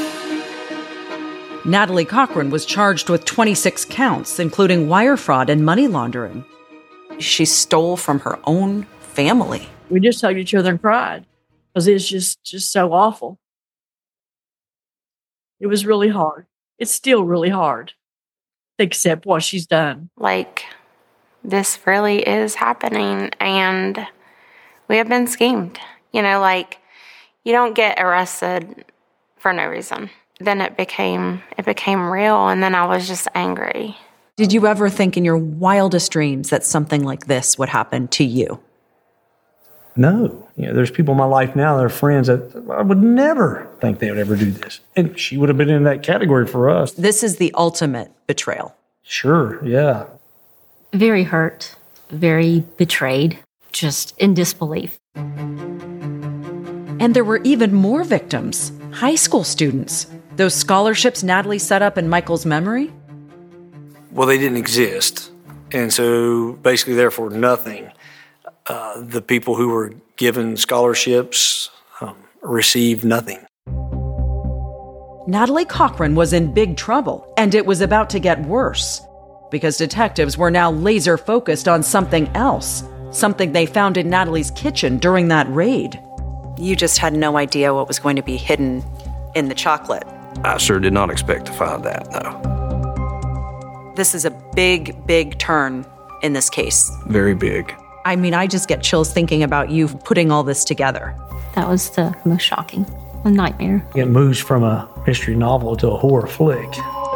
Natalie Cochran was charged with 26 counts, including wire fraud and money laundering.
She stole from her own family.
We just hugged each other and cried because it's just so awful. It was really hard. It's still really hard to accept what she's done.
This really is happening, and we have been schemed. You don't get arrested for no reason. Then it became real, and then I was just angry.
Did you ever think in your wildest dreams that something like this would happen to you?
No. There's people in my life now that are friends that I would never think they would ever do this. And she would have been in that category for us.
This is the ultimate betrayal.
Sure, yeah.
Very hurt, very betrayed, just in disbelief.
And there were even more victims. High school students. Those scholarships Natalie set up in Michael's memory?
Well, they didn't exist. And so basically, therefore, nothing. The people who were given scholarships received nothing.
Natalie Cochran was in big trouble, and it was about to get worse because detectives were now laser focused on something else, something they found in Natalie's kitchen during that raid.
You just had no idea what was going to be hidden in the chocolate.
I sure did not expect to find that, no.
This is a big, big turn in this case.
Very big.
I mean, I just get chills thinking about you putting all this together.
That was the most shocking. A nightmare.
It moves from a mystery novel to a horror flick.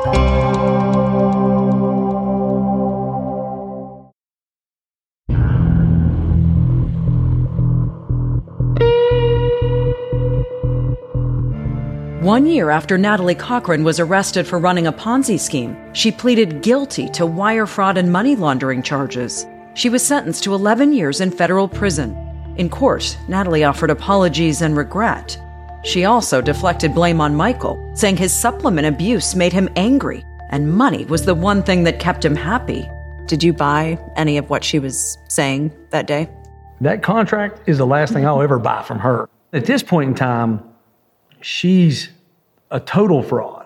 One year after Natalie Cochran was arrested for running a Ponzi scheme, she pleaded guilty to wire fraud and money laundering charges. She was sentenced to 11 years in federal prison. In court, Natalie offered apologies and regret. She also deflected blame on Michael, saying his supplement abuse made him angry, and money was the one thing that kept him happy.
Did you buy any of what she was saying that day?
That contract is the last thing I'll ever buy from her. At this point in time, she's a total fraud.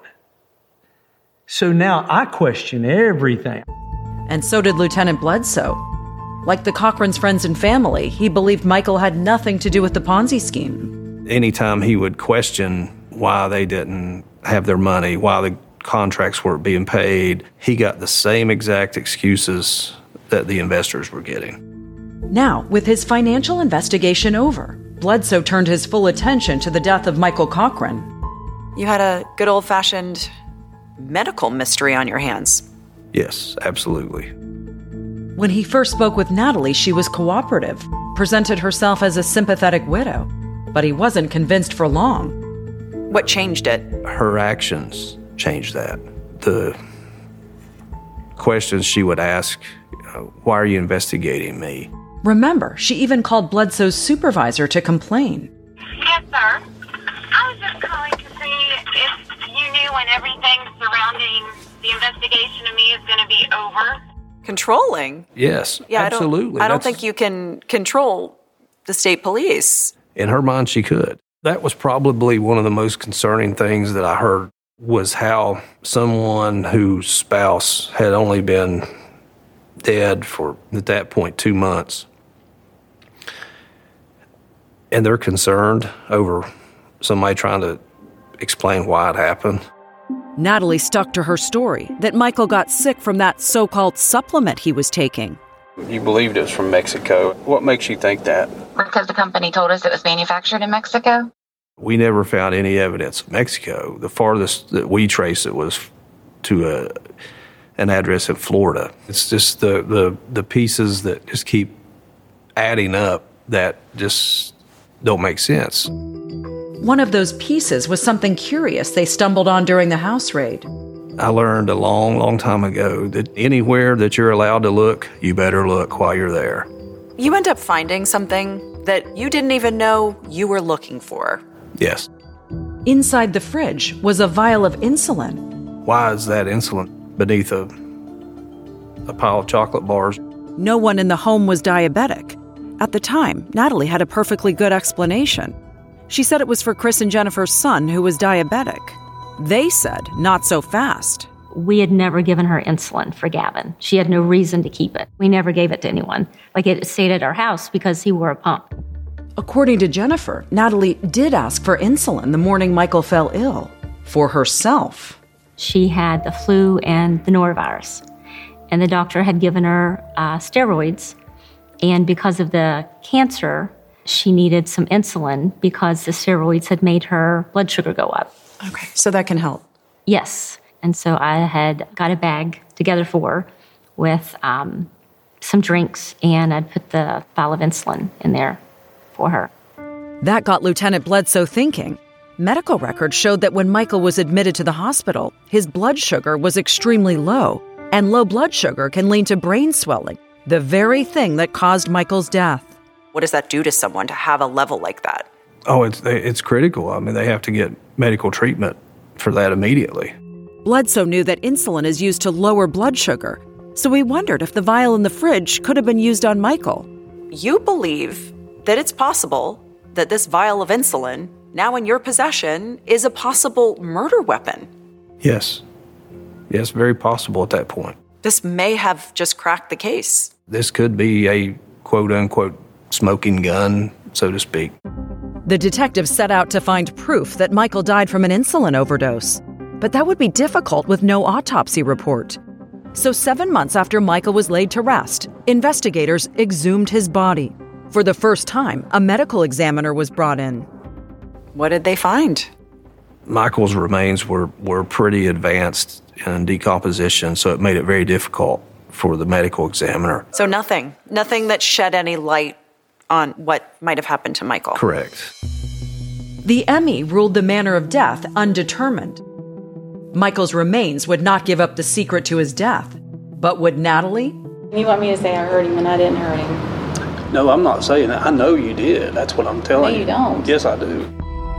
So now I question everything.
And so did Lieutenant Bledsoe. Like the Cochran's friends and family, he believed Michael had nothing to do with the Ponzi scheme.
Anytime he would question why they didn't have their money, why the contracts weren't being paid, he got the same exact excuses that the investors were getting.
Now, with his financial investigation over, Bledsoe turned his full attention to the death of Michael Cochran.
You had a good old-fashioned medical mystery on your hands.
Yes, absolutely.
When he first spoke with Natalie, she was cooperative, presented herself as a sympathetic widow, but he wasn't convinced for long.
What changed it?
Her actions changed that. The questions she would ask, why are you investigating me?
Remember, she even called Bledsoe's supervisor to complain.
Yes, sir. I was just calling to see if you knew when everything surrounding the investigation of me is going to be over.
Controlling?
Yes,
yeah,
absolutely.
I don't think you can control the state police.
In her mind, she could. That was probably one of the most concerning things that I heard was how someone whose spouse had only been dead for, at that point, 2 months. And they're concerned over somebody trying to explain why it happened.
Natalie stuck to her story that Michael got sick from that so-called supplement he was taking.
You believed it was from Mexico. What makes you think that?
Because the company told us it was manufactured in Mexico.
We never found any evidence of Mexico. The farthest that we traced it was to an address in Florida. It's just the pieces that just keep adding up that just don't make sense.
One of those pieces was something curious they stumbled on during the house raid.
I learned a long, long time ago that anywhere that you're allowed to look, you better look while you're there.
You end up finding something that you didn't even know you were looking for.
Yes.
Inside the fridge was a vial of insulin.
Why is that insulin beneath a pile of chocolate bars?
No one in the home was diabetic. At the time, Natalie had a perfectly good explanation. She said it was for Chris and Jennifer's son, who was diabetic. They said, not so fast.
We had never given her insulin for Gavin. She had no reason to keep it. We never gave it to anyone. Like, it stayed at our house because he wore a pump.
According to Jennifer, Natalie did ask for insulin the morning Michael fell ill. For herself.
She had the flu and the norovirus. And the doctor had given her steroids. And because of the cancer, she needed some insulin because the steroids had made her blood sugar go up.
Okay, so that can help.
Yes. And so I had got a bag together for her with some drinks, and I'd put the vial of insulin in there for her.
That got Lieutenant Bledsoe thinking. Medical records showed that when Michael was admitted to the hospital, his blood sugar was extremely low, and low blood sugar can lead to brain swelling, the very thing that caused Michael's death.
What does that do to someone to have a level like that?
Oh, it's critical. I mean, they have to get medical treatment for that immediately.
Bledsoe knew that insulin is used to lower blood sugar, so he wondered if the vial in the fridge could have been used on Michael.
You believe that it's possible that this vial of insulin, now in your possession, is a possible murder weapon.
Yes. Yes, very possible at that point.
This may have just cracked the case.
This could be a quote-unquote smoking gun, so to speak.
The detectives set out to find proof that Michael died from an insulin overdose, but that would be difficult with no autopsy report. So 7 months after Michael was laid to rest, investigators exhumed his body. For the first time, a medical examiner was brought in.
What did they find?
Michael's remains were pretty advanced in decomposition, so it made it very difficult for the medical examiner.
So nothing that shed any light on what might have happened to Michael.
Correct.
The ME ruled the manner of death undetermined. Michael's remains would not give up the secret to his death. But would Natalie?
You want me to say I hurt him and I didn't hurt him?
No, I'm not saying that. I know you did. That's what I'm telling you.
No, you don't.
Yes, I do.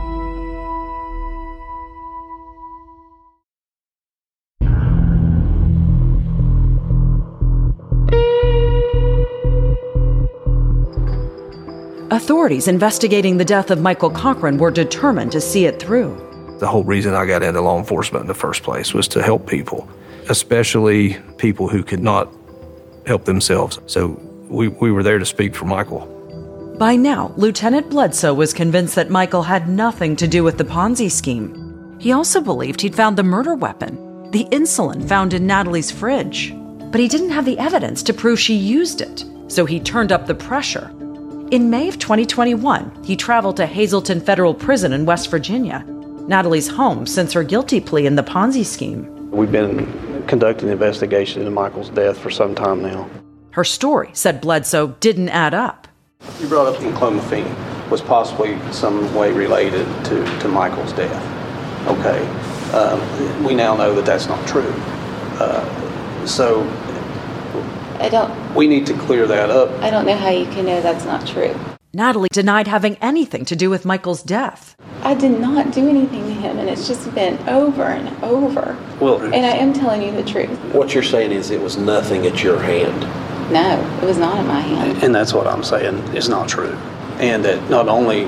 Authorities investigating the death of Michael Cochran were determined to see it through.
The whole reason I got into law enforcement in the first place was to help people, especially people who could not help themselves. So we were there to speak for Michael.
By now, Lieutenant Bledsoe was convinced that Michael had nothing to do with the Ponzi scheme. He also believed he'd found the murder weapon, the insulin found in Natalie's fridge. But he didn't have the evidence to prove she used it, so he turned up the pressure. In May of 2021, he traveled to Hazleton Federal Prison in West Virginia, Natalie's home since her guilty plea in the Ponzi scheme.
We've been conducting an investigation into Michael's death for some time now.
Her story, said Bledsoe, didn't add up.
You brought up enclomiphene was possibly some way related to Michael's death. Okay. We now know that that's not true. So we need to clear that up.
I don't know how you can know that's not true.
Natalie denied having anything to do with Michael's death.
I did not do anything to him, and it's just been over and over.
Well,
and I am telling you the truth.
What you're saying is it was nothing at your hand.
No, it was not in my hand.
And that's what I'm saying is not true. And that not only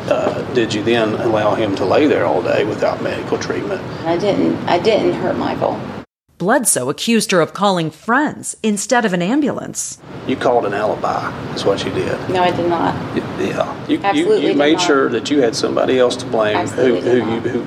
did you then allow him to lay there all day without medical treatment.
I didn't hurt Michael.
Bledsoe accused her of calling friends instead of an ambulance.
You called an alibi, is what you did.
No, I did not.
Yeah.
Absolutely
you made
not.
sure that you had somebody else to blame.
Absolutely
Who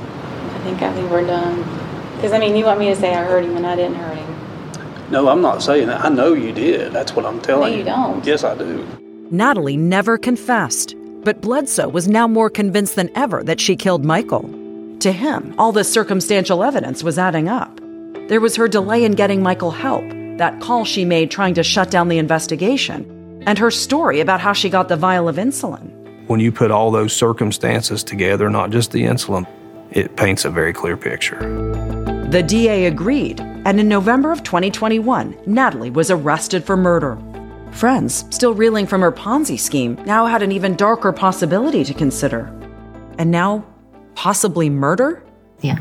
I think we're done. Because, you want me to say I hurt him and I didn't hurt him.
No, I'm not saying that. I know you did. That's what I'm telling you.
No, you don't.
Yes, I do.
Natalie never confessed, but Bledsoe was now more convinced than ever that she killed Michael.
To him, all the circumstantial evidence was adding up. There was her delay in getting Michael help, that call she made trying to shut down the investigation, and her story about how she got the vial of insulin.
When you put all those circumstances together, not just the insulin, it paints a very clear picture.
The DA agreed, and in November of 2021, Natalie was arrested for murder. Friends, still reeling from her Ponzi scheme, now had an even darker possibility to consider. And now, possibly murder?
Yeah.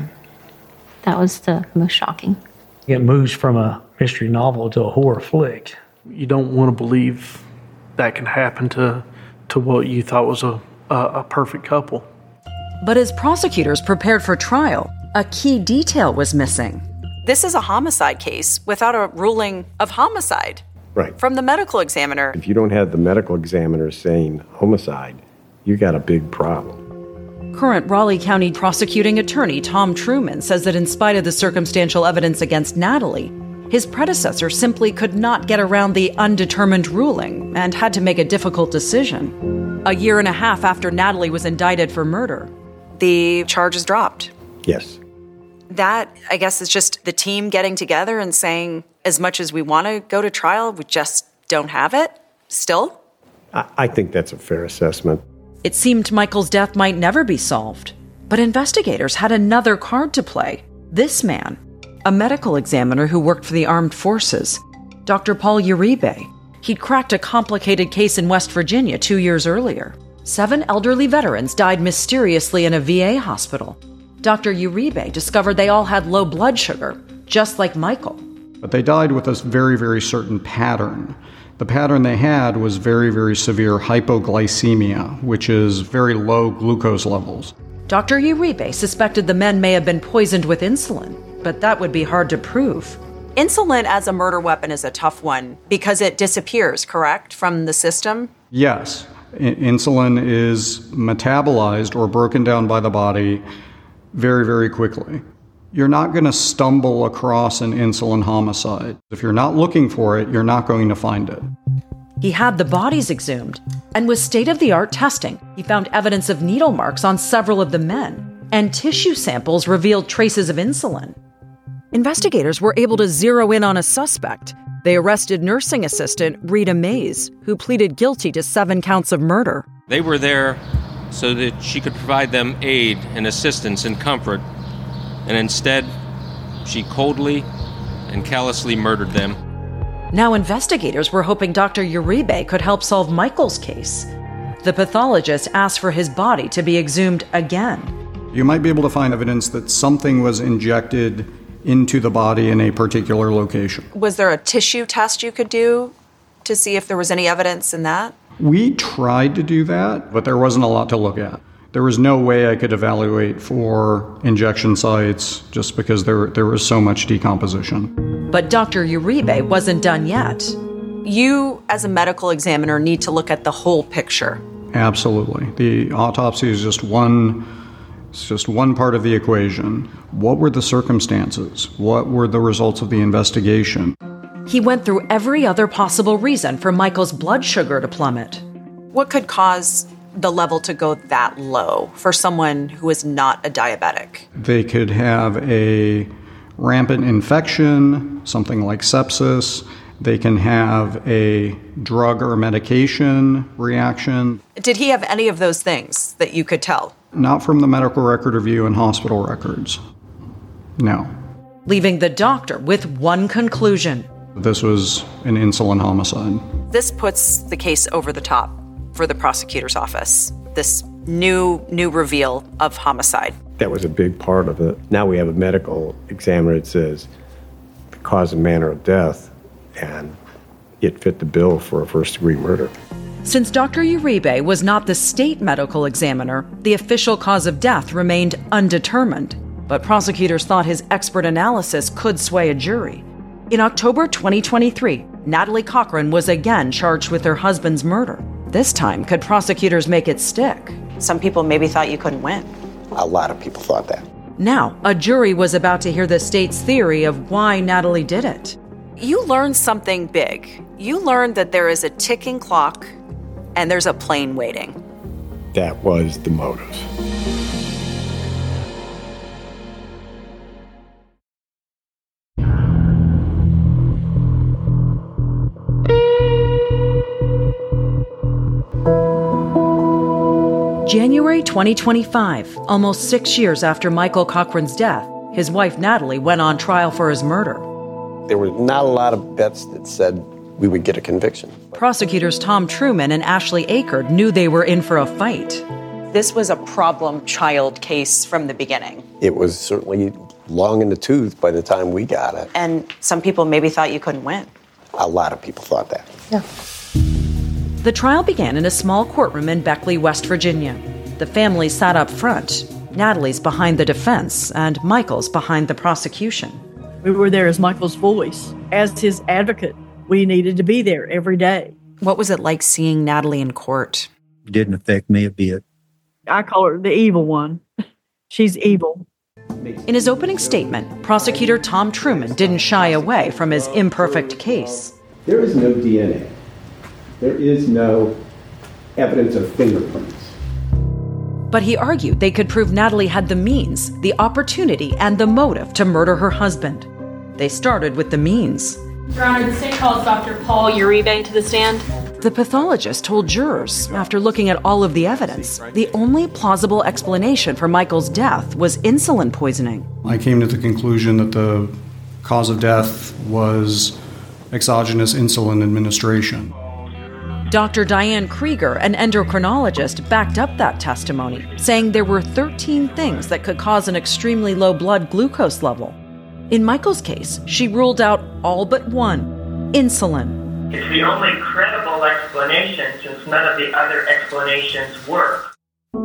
That was the most shocking.
It moves from a mystery novel to a horror flick.
You don't want to believe that can happen to what you thought was a perfect couple.
But as prosecutors prepared for trial, a key detail was missing.
This is a homicide case without a ruling of homicide.
Right.
From the medical examiner.
If you don't have the medical examiner saying homicide, you got a big problem.
Current Raleigh County prosecuting attorney Tom Truman says that in spite of the circumstantial evidence against Natalie, his predecessor simply could not get around the undetermined ruling and had to make a difficult decision. A year and a half after Natalie was indicted for murder,
the charges dropped.
Yes.
That, I guess, is just the team getting together and saying, as much as we want to go to trial, we just don't have it still?
I think that's a fair assessment.
It seemed Michael's death might never be solved, but investigators had another card to play. This man, a medical examiner who worked for the armed forces, Dr. Paul Uribe. He'd cracked a complicated case in West Virginia 2 years earlier. 7 elderly veterans died mysteriously in a VA hospital. Dr. Uribe discovered they all had low blood sugar, just like Michael.
But they died with a very, very certain pattern. The pattern they had was very, very severe hypoglycemia, which is very low glucose levels.
Dr. Uribe suspected the men may have been poisoned with insulin, but that would be hard to prove.
Insulin as a murder weapon is a tough one because it disappears, correct, from the system?
Yes. Insulin is metabolized or broken down by the body very, very quickly. You're not going to stumble across an insulin homicide. If you're not looking for it, you're not going to find it.
He had the bodies exhumed, and with state-of-the-art testing, he found evidence of needle marks on several of the men, and tissue samples revealed traces of insulin. Investigators were able to zero in on a suspect. They arrested nursing assistant Rita Mays, who pleaded guilty to 7 counts of murder.
They were there so that she could provide them aid and assistance and comfort, and instead, she coldly and callously murdered them.
Now investigators were hoping Dr. Uribe could help solve Michael's case. The pathologist asked for his body to be exhumed again.
You might be able to find evidence that something was injected into the body in a particular location.
Was there a tissue test you could do to see if there was any evidence in that?
We tried to do that, but there wasn't a lot to look at. There was no way I could evaluate for injection sites just because there was so much decomposition.
But Dr. Uribe wasn't done yet.
You, as a medical examiner, need to look at the whole picture.
Absolutely. The autopsy is just one part of the equation. What were the circumstances? What were the results of the investigation?
He went through every other possible reason for Michael's blood sugar to plummet.
What could cause the level to go that low for someone who is not a diabetic?
They could have a rampant infection, something like sepsis. They can have a drug or medication reaction.
Did he have any of those things that you could tell?
Not from the medical record review and hospital records. No.
Leaving the doctor with one conclusion.
This was an insulin homicide.
This puts the case over the top for the prosecutor's office. This new reveal of homicide.
That was a big part of it. Now we have a medical examiner that says the cause and manner of death, and it fit the bill for a first-degree murder.
Since Dr. Uribe was not the state medical examiner, the official cause of death remained undetermined. But prosecutors thought his expert analysis could sway a jury. In October 2023, Natalie Cochran was again charged with her husband's murder. This time, could prosecutors make it stick?
Some people maybe thought you couldn't win.
A lot of people thought that.
Now, a jury was about to hear the state's theory of why Natalie did it.
You learned something big. You learned that there is a ticking clock and there's a plane waiting.
That was the motive.
January 2025, almost 6 years after Michael Cochran's death, his wife Natalie went on trial for his murder.
There were not a lot of bets that said we would get a conviction.
Prosecutors Tom Truman and Ashley Akerd knew they were in for a fight.
This was a problem child case from the beginning.
It was certainly long in the tooth by the time we got it.
And some people maybe thought you couldn't win.
A lot of people thought that.
Yeah.
The trial began in a small courtroom in Beckley, West Virginia. The family sat up front. Natalie's behind the defense, and Michael's behind the prosecution.
We were there as Michael's voice. As his advocate, we needed to be there every day.
What was it like seeing Natalie in court?
It didn't affect me a bit.
I call her the evil one. She's evil.
In his opening statement, prosecutor Tom Truman didn't shy away from his imperfect case.
There is no DNA. There is no evidence of fingerprints.
But he argued they could prove Natalie had the means, the opportunity, and the motive to murder her husband. They started with the means.
Your Honor, the state calls Dr. Paul Uribe to the stand.
The pathologist told jurors, after looking at all of the evidence, the only plausible explanation for Michael's death was insulin poisoning.
I came to the conclusion that the cause of death was exogenous insulin administration.
Dr. Diane Krieger, an endocrinologist, backed up that testimony, saying there were 13 things that could cause an extremely low blood glucose level. In Michael's case, she ruled out all but one: insulin.
It's the only credible explanation since none of the other explanations work.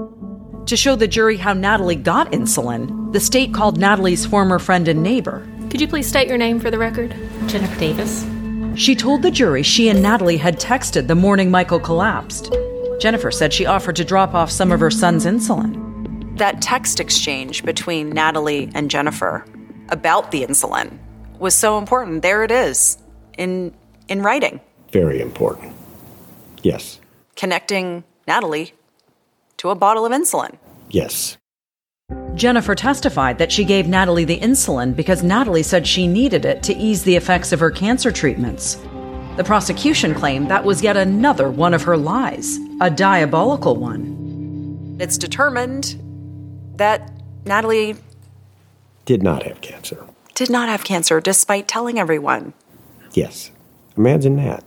To show the jury how Natalie got insulin, the state called Natalie's former friend and neighbor.
Could you please state your name for the record?
Jennifer Davis.
She told the jury she and Natalie had texted the morning Michael collapsed. Jennifer said she offered to drop off some of her son's insulin.
That text exchange between Natalie and Jennifer about the insulin was so important. There it is, in writing.
Very important. Yes.
Connecting Natalie to a bottle of insulin.
Yes.
Jennifer testified that she gave Natalie the insulin because Natalie said she needed it to ease the effects of her cancer treatments. The prosecution claimed that was yet another one of her lies, a diabolical one.
It's determined that Natalie
Did not have cancer.
did not have cancer despite telling everyone.
Yes. Imagine that.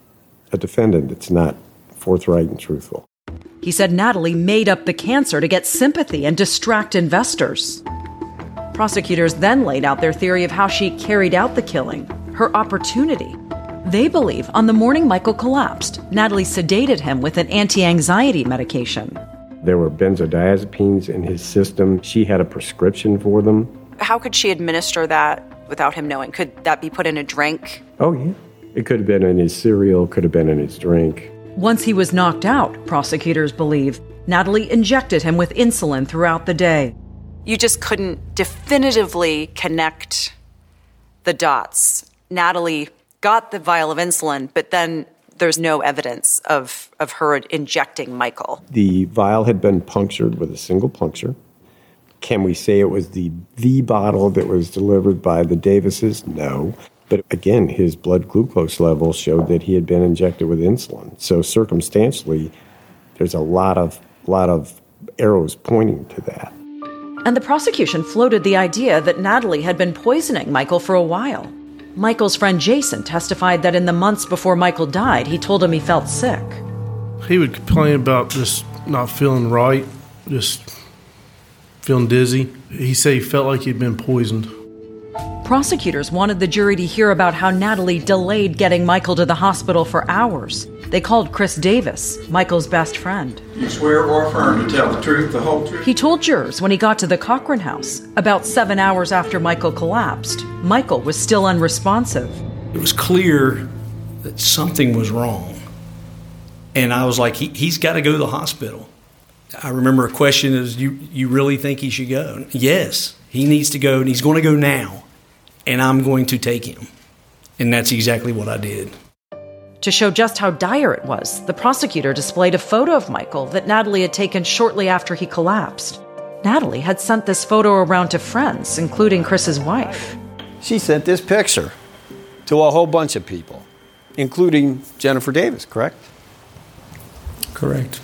A defendant that's not forthright and truthful.
He said Natalie made up the cancer to get sympathy and distract investors. Prosecutors then laid out their theory of how she carried out the killing, her opportunity. They believe on the morning Michael collapsed, Natalie sedated him with an anti-anxiety medication.
There were benzodiazepines in his system. She had a prescription for them.
How could she administer that without him knowing? Could that be put in a drink?
Oh, yeah. It could have been in his cereal, could have been in his drink.
Once he was knocked out, prosecutors believe, Natalie injected him with insulin throughout the day.
You just couldn't definitively connect the dots. Natalie got the vial of insulin, but then there's no evidence of her injecting Michael.
The vial had been punctured with a single puncture. Can we say it was the bottle that was delivered by the Davises? No. But again, his blood glucose level showed that he had been injected with insulin. So circumstantially, there's a lot of arrows pointing to that.
And the prosecution floated the idea that Natalie had been poisoning Michael for a while. Michael's friend Jason testified that in the months before Michael died, he told him he felt sick.
He would complain about just not feeling right, just feeling dizzy. He said he felt like he'd been poisoned.
Prosecutors wanted the jury to hear about how Natalie delayed getting Michael to the hospital for hours. They called Chris Davis, Michael's best friend.
You swear or affirm to tell the truth, the whole truth?
He told jurors when he got to the Cochran house, about 7 hours after Michael collapsed, Michael was still unresponsive.
It was clear that something was wrong. And I was like, he's got to go to the hospital. I remember a question is, you really think he should go? Yes, he needs to go, and he's going to go now. And I'm going to take him. And that's exactly what I did.
To show just how dire it was, the prosecutor displayed a photo of Michael that Natalie had taken shortly after he collapsed. Natalie had sent this photo around to friends, including Chris's wife.
She sent this picture to a whole bunch of people, including Jennifer Davis, correct?
Correct.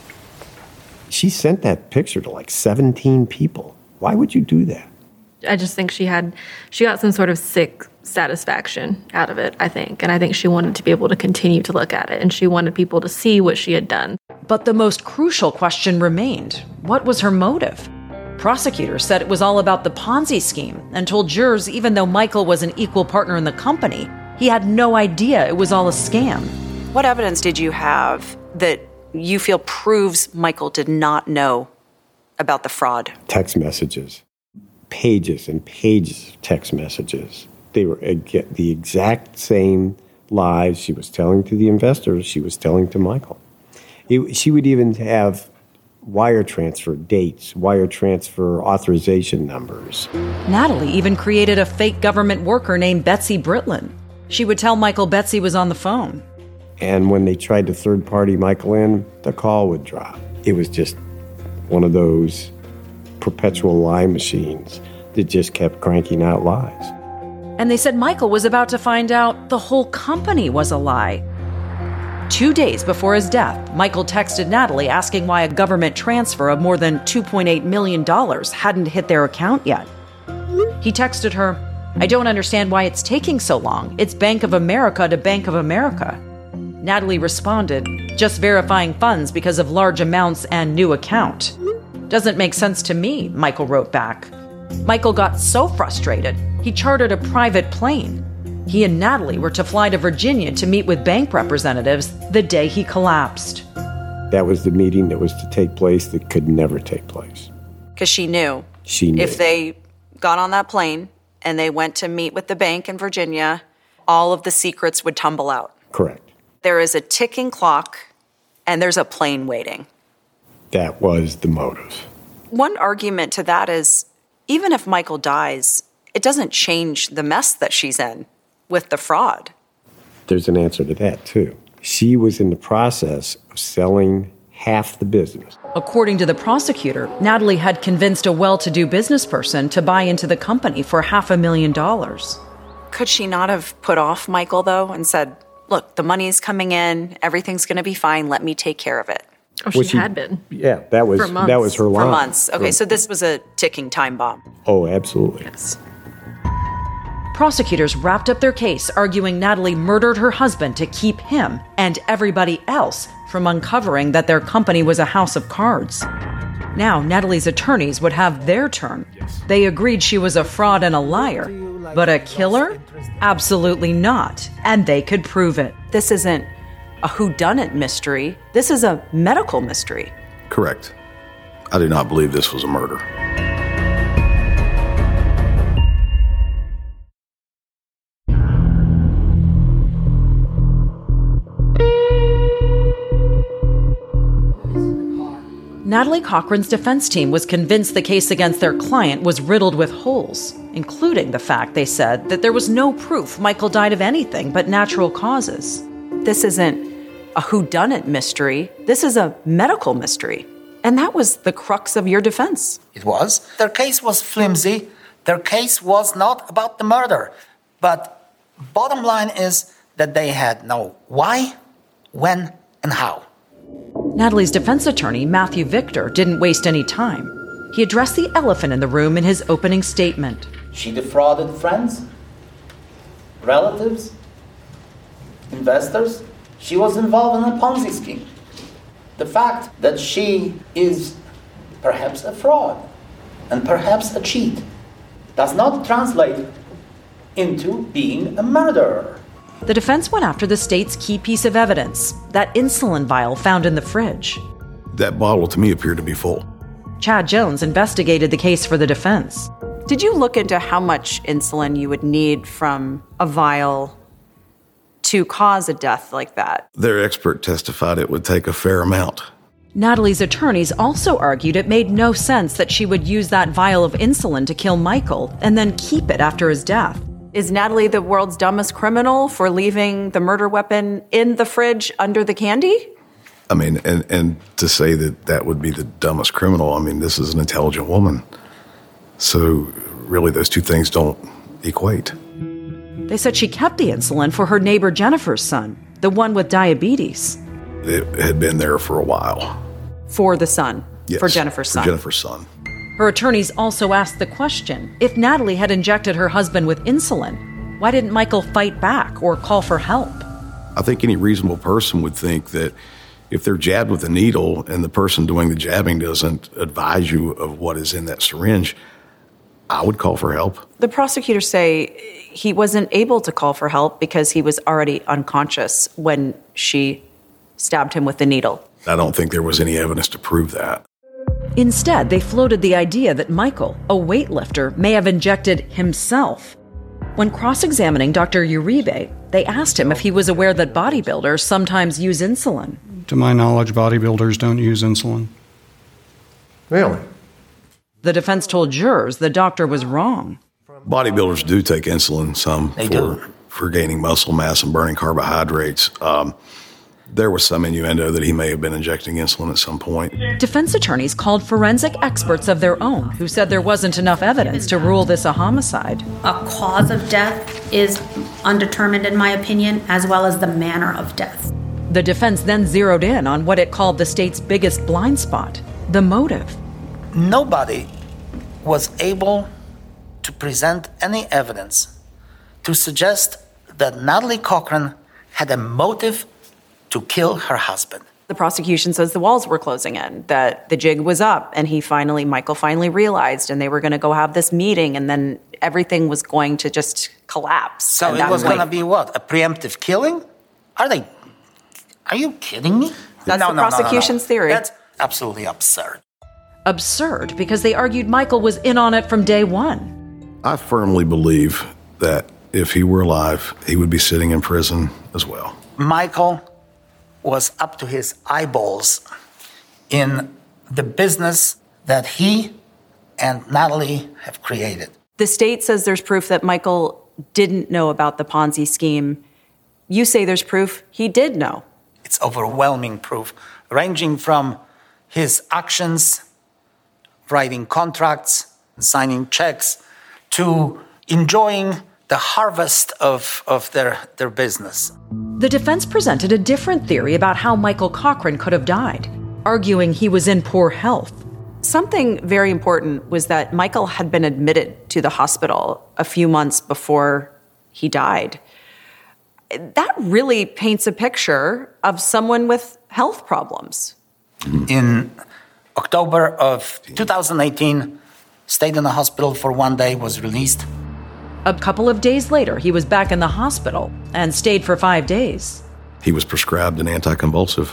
She sent that picture to like 17 people. Why would you do that?
I just think she got some sort of sick satisfaction out of it, I think. And I think she wanted to be able to continue to look at it, and she wanted people to see what she had done.
But the most crucial question remained. What was her motive? Prosecutors said it was all about the Ponzi scheme and told jurors even though Michael was an equal partner in the company, he had no idea it was all a scam.
What evidence did you have that you feel proves Michael did not know about the fraud?
Text messages. Pages and pages of text messages. They were the exact same lies she was telling to the investors, she was telling to Michael. She would even have wire transfer dates, wire transfer authorization numbers.
Natalie even created a fake government worker named Betsy Britlin. She would tell Michael Betsy was on the phone.
And when they tried to third-party Michael in, the call would drop. It was just one of those perpetual lie machines that just kept cranking out lies.
And they said Michael was about to find out the whole company was a lie. 2 days before his death, Michael texted Natalie asking why a government transfer of more than $2.8 million hadn't hit their account yet. He texted her, "I don't understand why it's taking so long. It's Bank of America to Bank of America." Natalie responded, "Just verifying funds because of large amounts and new account." "Doesn't make sense to me," Michael wrote back. Michael got so frustrated, he chartered a private plane. He and Natalie were to fly to Virginia to meet with bank representatives the day he collapsed.
That was the meeting that was to take place that could never take place.
Because she knew.
She knew.
If they got on that plane and they went to meet with the bank in Virginia, all of the secrets would tumble out.
Correct.
There is a ticking clock and there's a plane waiting.
That was the motive.
One argument to that is, even if Michael dies, it doesn't change the mess that she's in with the fraud.
There's an answer to that, too. She was in the process of selling half the business.
According to the prosecutor, Natalie had convinced a well-to-do business person to buy into the company for $500,000.
Could she not have put off Michael, though, and said, "Look, the money's coming in, everything's going to be fine, let me take care of it"?
Oh, she had been.
Yeah, that was her line.
For months. Okay, so this was a ticking time bomb.
Oh, absolutely.
Yes.
Prosecutors wrapped up their case, arguing Natalie murdered her husband to keep him and everybody else from uncovering that their company was a house of cards. Now, Natalie's attorneys would have their turn. They agreed she was a fraud and a liar. But a killer? Absolutely not. And they could prove it.
This isn't a whodunit mystery. This is a medical mystery.
Correct. I do not believe this was a murder.
Natalie Cochran's defense team was convinced the case against their client was riddled with holes, including the fact, they said, that there was no proof Michael died of anything but natural causes.
This isn't a whodunit mystery. This is a medical mystery. And that was the crux of your defense.
It was. Their case was flimsy. Their case was not about the murder. But bottom line is that they had no why, when, and how.
Natalie's defense attorney, Matthew Victor, didn't waste any time. He addressed the elephant in the room in his opening statement.
She defrauded friends, relatives, investors. She was involved in a Ponzi scheme. The fact that she is perhaps a fraud and perhaps a cheat does not translate into being a murderer.
The defense went after the state's key piece of evidence, that insulin vial found in the fridge.
That bottle to me appeared to be full.
Chad Jones investigated the case for the defense.
Did you look into how much insulin you would need from a vial to cause a death like that?
Their expert testified it would take a fair amount.
Natalie's attorneys also argued it made no sense that she would use that vial of insulin to kill Michael and then keep it after his death.
Is Natalie the world's dumbest criminal for leaving the murder weapon in the fridge under the candy?
I mean, and to say that that would be the dumbest criminal, I mean, this is an intelligent woman. So really those two things don't equate.
They said she kept the insulin for her neighbor Jennifer's son, the one with diabetes.
It had been there for a while.
For the son?
Yes,
for Jennifer's son?
For Jennifer's son.
Her attorneys also asked the question, if Natalie had injected her husband with insulin, why didn't Michael fight back or call for help?
I think any reasonable person would think that if they're jabbed with a needle and the person doing the jabbing doesn't advise you of what is in that syringe, I would call for help.
The prosecutors say he wasn't able to call for help because he was already unconscious when she stabbed him with the needle.
I don't think there was any evidence to prove that.
Instead, they floated the idea that Michael, a weightlifter, may have injected himself. When cross-examining Dr. Uribe, they asked him if he was aware that bodybuilders sometimes use insulin.
To my knowledge, bodybuilders don't use insulin.
Really?
The defense told jurors the doctor was wrong.
Bodybuilders do take insulin, some for gaining muscle mass and burning carbohydrates. There was some innuendo that he may have been injecting insulin at some point.
Defense attorneys called forensic experts of their own who said there wasn't enough evidence to rule this a homicide.
A cause of death is undetermined, in my opinion, as well as the manner of death.
The defense then zeroed in on what it called the state's biggest blind spot, the motive.
Nobody was able to present any evidence to suggest that Natalie Cochran had a motive to kill her husband.
The prosecution says the walls were closing in, that the jig was up, and Michael finally realized, and they were going to go have this meeting, and then everything was going to just collapse.
So it was going to be what? A preemptive killing? Are you kidding me?
That's the prosecution's theory.
That's absolutely absurd.
Absurd because they argued Michael was in on it from day one.
I firmly believe that if he were alive, he would be sitting in prison as well.
Michael was up to his eyeballs in the business that he and Natalie have created.
The state says there's proof that Michael didn't know about the Ponzi scheme. You say there's proof he did know.
It's overwhelming proof, ranging from his actions, writing contracts, signing checks, to enjoying the harvest of their business.
The defense presented a different theory about how Michael Cochran could have died, arguing he was in poor health.
Something very important was that Michael had been admitted to the hospital a few months before he died. That really paints a picture of someone with health problems.
In October of 2018, stayed in the hospital for 1 day, was released.
A couple of days later, he was back in the hospital and stayed for 5 days.
He was prescribed an anticonvulsive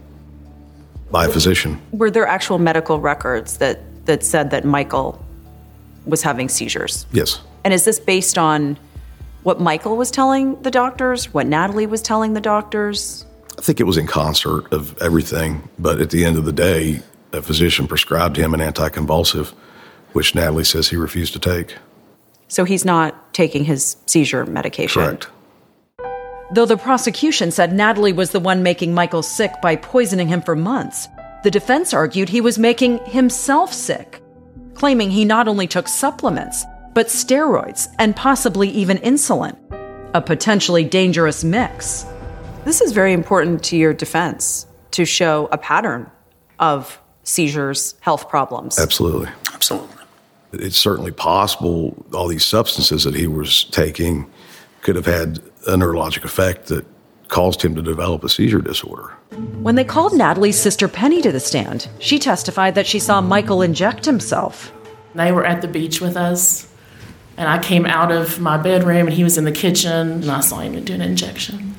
by a physician.
Were there actual medical records that said that Michael was having seizures?
Yes.
And is this based on what Michael was telling the doctors, what Natalie was telling the doctors?
I think it was in concert of everything, but at the end of the day, a physician prescribed him an anticonvulsive, which Natalie says he refused to take.
So he's not taking his seizure medication?
Correct.
Though the prosecution said Natalie was the one making Michael sick by poisoning him for months, the defense argued he was making himself sick, claiming he not only took supplements, but steroids and possibly even insulin, a potentially dangerous mix.
This is very important to your defense, to show a pattern of seizures, health problems.
Absolutely.
Absolutely.
It's certainly possible all these substances that he was taking could have had a neurologic effect that caused him to develop a seizure disorder.
When they called Natalie's sister Penny to the stand, she testified that she saw Michael inject himself.
They were at the beach with us, and I came out of my bedroom, and he was in the kitchen, and I saw him do an injection.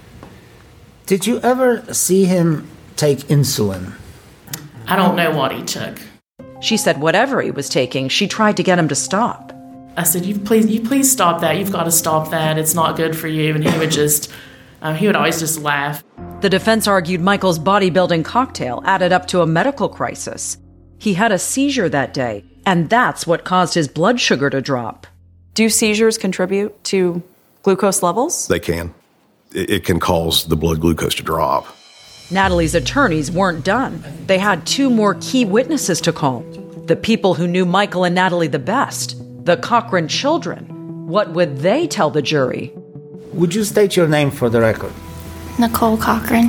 Did you ever see him take insulin?
I don't know what he took.
She said whatever he was taking, she tried to get him to stop.
I said, you please stop that. You've got to stop that. It's not good for you. And he would always just laugh.
The defense argued Michael's bodybuilding cocktail added up to a medical crisis. He had a seizure that day, and that's what caused his blood sugar to drop.
Do seizures contribute to glucose levels?
They can. It can cause the blood glucose to drop.
Natalie's attorneys weren't done. They had 2 more key witnesses to call. The people who knew Michael and Natalie the best, the Cochran children. What would they tell the jury?
Would you state your name for the record?
Nicole Cochran.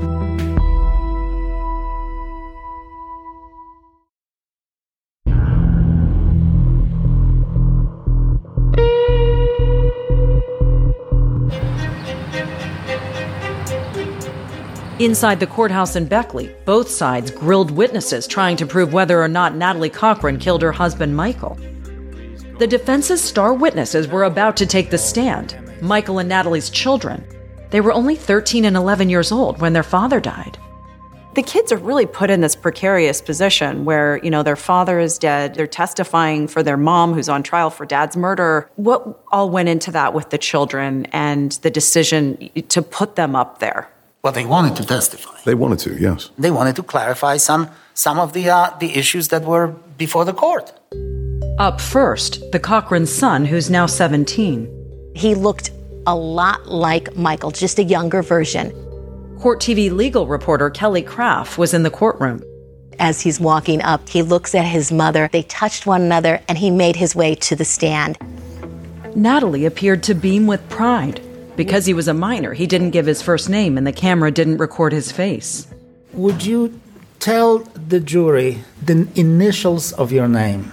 Inside the courthouse in Beckley, both sides grilled witnesses trying to prove whether or not Natalie Cochran killed her husband, Michael. The defense's star witnesses were about to take the stand, Michael and Natalie's children. They were only 13 and 11 years old when their father died.
The kids are really put in this precarious position where, their father is dead. They're testifying for their mom who's on trial for dad's murder. What all went into that with the children and the decision to put them up there?
Well, they wanted to testify.
They wanted to, yes.
They wanted to clarify some of the issues that were before the court.
Up first, the Cochran son, who's now 17.
He looked a lot like Michael, just a younger version.
Court TV legal reporter Kelly Craft was in the courtroom.
As he's walking up, he looks at his mother. They touched one another, and he made his way to the stand.
Natalie appeared to beam with pride. Because he was a minor, he didn't give his first name, and the camera didn't record his face.
Would you tell the jury the initials of your name?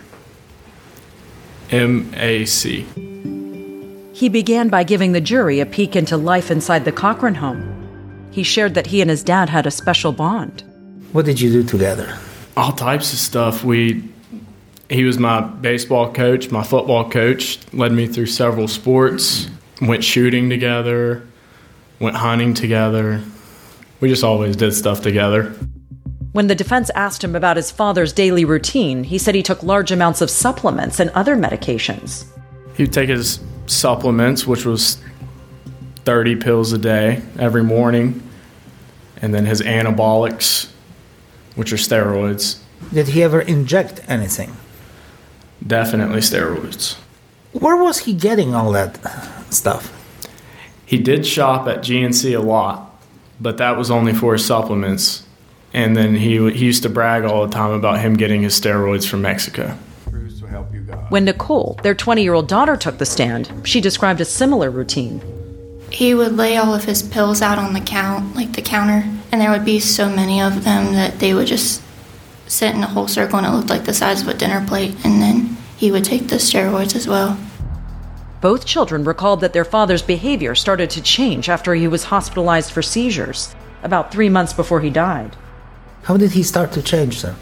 M.A.C.
He began by giving the jury a peek into life inside the Cochran home.
He shared that he and his dad had a special bond.
What did you do together?
All types of stuff. He was my baseball coach, my football coach, led me through several sports, went shooting together, went hunting together. We just always did stuff together.
When the defense asked him about his father's daily routine, he said he took large amounts of supplements and other medications.
He would take his supplements, which was 30 pills a day every morning, and then his anabolics, which are steroids.
Did he ever inject anything?
Definitely steroids.
Where was he getting all that stuff?
He did shop at GNC a lot, but that was only for his supplements. And then he used to brag all the time about him getting his steroids from Mexico.
When Nicole, their 20-year-old daughter, took the stand, she described a similar routine.
He would lay all of his pills out on the counter, and there would be so many of them that they would just sit in a whole circle, and it looked like the size of a dinner plate, and then he would take the steroids as well.
Both children recalled that their father's behavior started to change after he was hospitalized for seizures, about 3 months before he died.
How did he start to change, sir?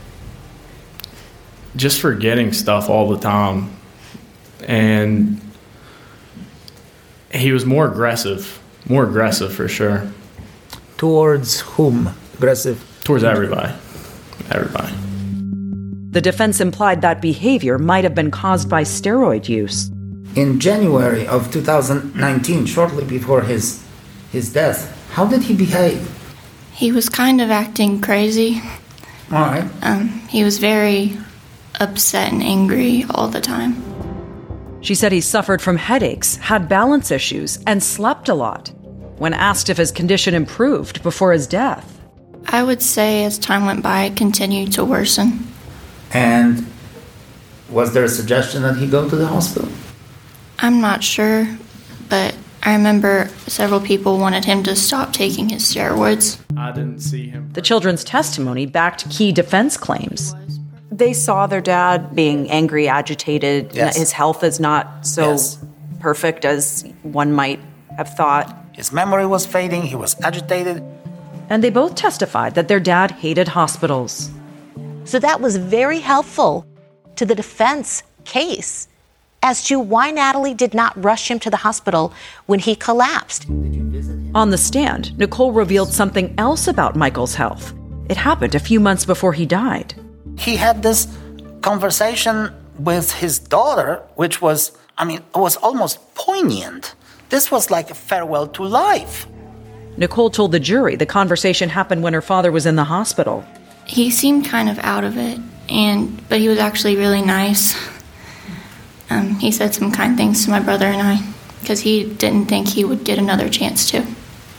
Just forgetting stuff all the time. And he was more aggressive for sure.
Towards whom? Aggressive?
Towards everybody. Everybody.
The defense implied that behavior might have been caused by steroid use.
In January of 2019, shortly before his death, how did he behave?
He was kind of acting crazy.
All right.
He was very upset and angry all the time.
She said he suffered from headaches, had balance issues, and slept a lot. When asked if his condition improved before his death,
I would say as time went by, it continued to worsen.
And was there a suggestion that he go to the hospital?
I'm not sure, but I remember several people wanted him to stop taking his steroids.
I didn't see him.
The children's testimony backed key defense claims.
They saw their dad being angry, agitated.
Yes.
His health is not so perfect as one might have thought.
His memory was fading, he was agitated.
And they both testified that their dad hated hospitals.
So that was very helpful to the defense case as to why Natalie did not rush him to the hospital when he collapsed.
On the stand, Nicole revealed something else about Michael's health. It happened a few months before he died.
He had this conversation with his daughter, which was, it was almost poignant. This was like a farewell to life.
Nicole told the jury the conversation happened when her father was in the hospital.
He seemed kind of out of it, but he was actually really nice. He said some kind things to my brother and I, because he didn't think he would get another chance to.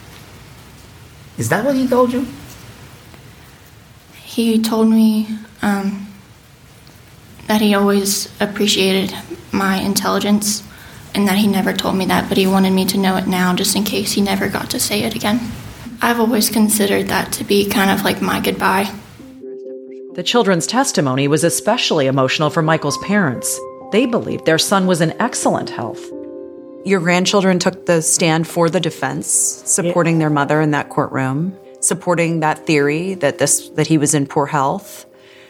Is that what he told you?
He told me that he always appreciated my intelligence, and that he never told me that, but he wanted me to know it now just in case he never got to say it again. I've always considered that to be kind of like my goodbye.
The children's testimony was especially emotional for Michael's parents. They believed their son was in excellent health.
Your grandchildren took the stand for the defense, supporting their mother in that courtroom, supporting that theory that he was in poor health.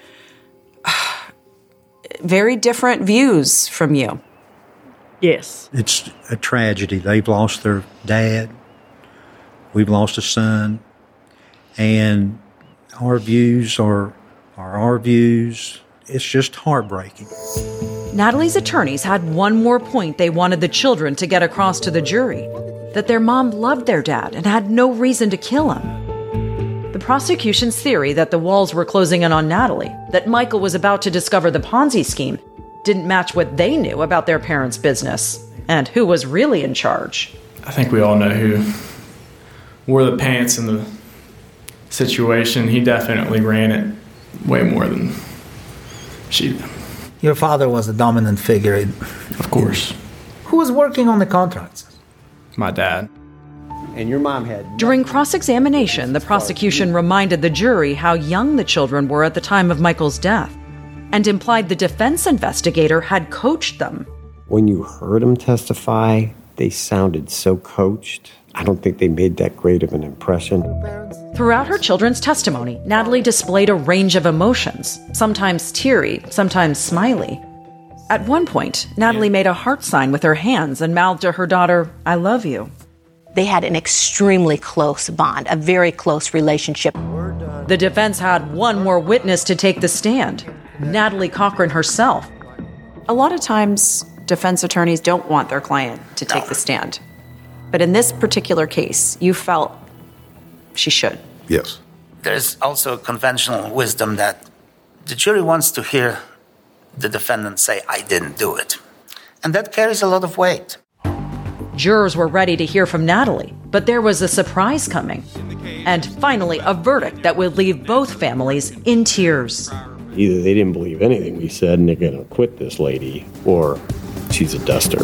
Very different views from you.
Yes.
It's a tragedy. They've lost their dad. We've lost a son. And our views are our views. It's just heartbreaking.
Natalie's attorneys had one more point they wanted the children to get across to the jury, that their mom loved their dad and had no reason to kill him. The prosecution's theory that the walls were closing in on Natalie, that Michael was about to discover the Ponzi scheme, didn't match what they knew about their parents' business and who was really in charge.
I think we all know who wore the pants in the situation. He definitely ran it way more than she did.
Your father was a dominant figure.
Of course.
Who was working on the contracts?
My dad.
And your mom had...
During cross-examination, the prosecution reminded the jury how young the children were at the time of Michael's death and implied the defense investigator had coached them.
When you heard him testify, They sounded so coached. I don't think they made that great of an impression.
Throughout her children's testimony, Natalie displayed a range of emotions, sometimes teary, sometimes smiley. At one point, Natalie made a heart sign with her hands and mouthed to her daughter, "I love you."
They had an extremely close bond, a very close relationship.
The defense had one more witness to take the stand, Natalie Cochran herself.
A lot of times, defense attorneys don't want their client to take the stand. But in this particular case, you felt she should.
Yes.
There's also conventional wisdom that the jury wants to hear the defendant say, "I didn't do it." And that carries a lot of weight.
Jurors were ready to hear from Natalie, but there was a surprise coming. And finally, a verdict that would leave both families in tears.
Either they didn't believe anything we said and they're going to acquit this lady, or she's a duster.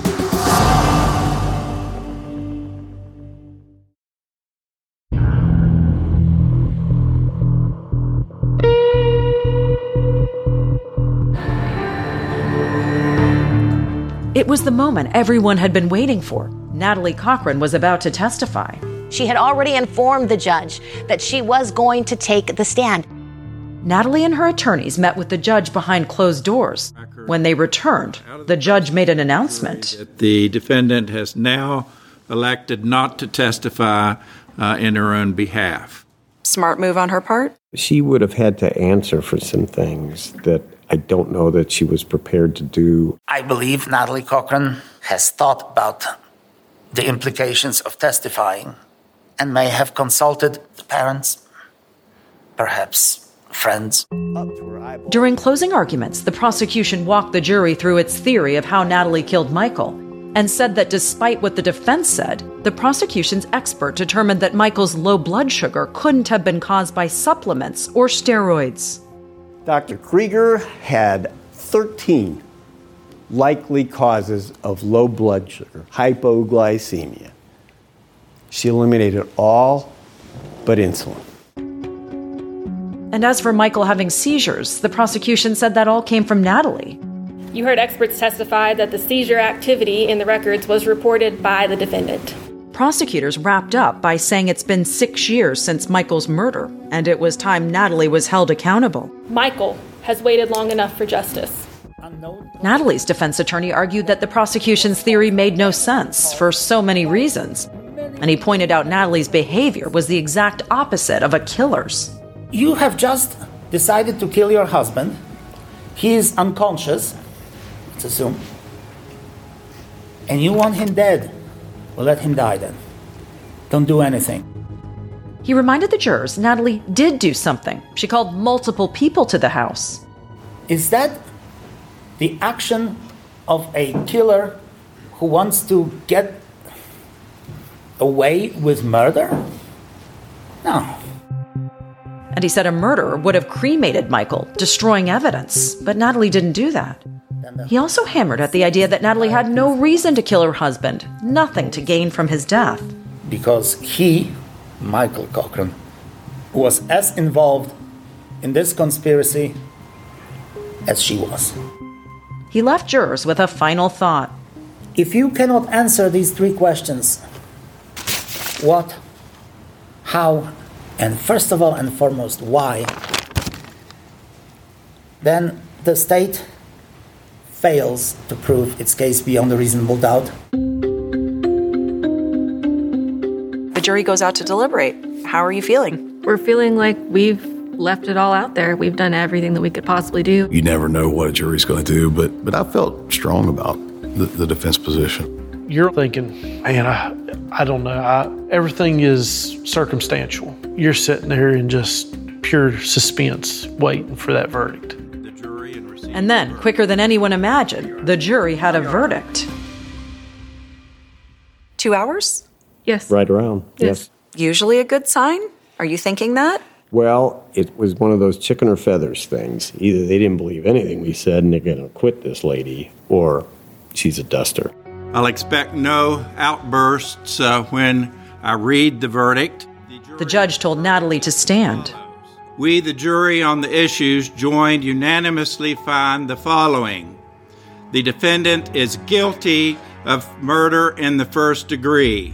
It was the moment everyone had been waiting for. Natalie Cochran was about to testify.
She had already informed the judge that she was going to take the stand.
Natalie and her attorneys met with the judge behind closed doors. When they returned, the judge made an announcement.
The defendant has now elected not to testify in her own behalf.
Smart move on her part?
She would have had to answer for some things that I don't know that she was prepared to do.
I believe Natalie Cochran has thought about the implications of testifying and may have consulted the parents, perhaps friends.
During closing arguments, the prosecution walked the jury through its theory of how Natalie killed Michael and said that despite what the defense said, the prosecution's expert determined that Michael's low blood sugar couldn't have been caused by supplements or steroids.
Dr. Krieger had 13 likely causes of low blood sugar, hypoglycemia. She eliminated all but insulin.
And as for Michael having seizures, the prosecution said that all came from Natalie.
You heard experts testify that the seizure activity in the records was reported by the defendant.
Prosecutors wrapped up by saying it's been 6 years since Michael's murder, and it was time Natalie was held accountable.
Michael has waited long enough for justice.
Natalie's defense attorney argued that the prosecution's theory made no sense for so many reasons, and he pointed out Natalie's behavior was the exact opposite of a killer's.
You have just decided to kill your husband. He is unconscious, let's assume, and you want him dead. Well, let him die then. Don't do anything.
He reminded the jurors Natalie did do something. She called multiple people to the house.
Is that the action of a killer who wants to get away with murder? No.
And he said a murderer would have cremated Michael, destroying evidence, but Natalie didn't do that. He also hammered at the idea that Natalie had no reason to kill her husband, nothing to gain from his death.
Because he, Michael Cochran, was as involved in this conspiracy as she was.
He left jurors with a final thought.
If you cannot answer these three questions, what, how, and first of all and foremost, why, then the state fails to prove its case beyond a reasonable doubt.
The jury goes out to deliberate. How are you feeling?
We're feeling like we've left it all out there. We've done everything that we could possibly do.
You never know what a jury's going to do, but I felt strong about the defense position.
You're thinking, man, I don't know. Everything is circumstantial. You're sitting there in just pure suspense, waiting for that verdict.
And then, quicker than anyone imagined, the jury had a verdict.
2 hours?
Yes.
Right around, yes.
Usually a good sign? Are you thinking that?
Well, it was one of those chicken or feathers things. Either they didn't believe anything we said and they're going to acquit this lady, or she's a duster.
I'll expect no outbursts when I read the verdict.
The judge told Natalie to stand.
We, the jury on the issues, joined unanimously find the following. The defendant is guilty of murder in the first degree.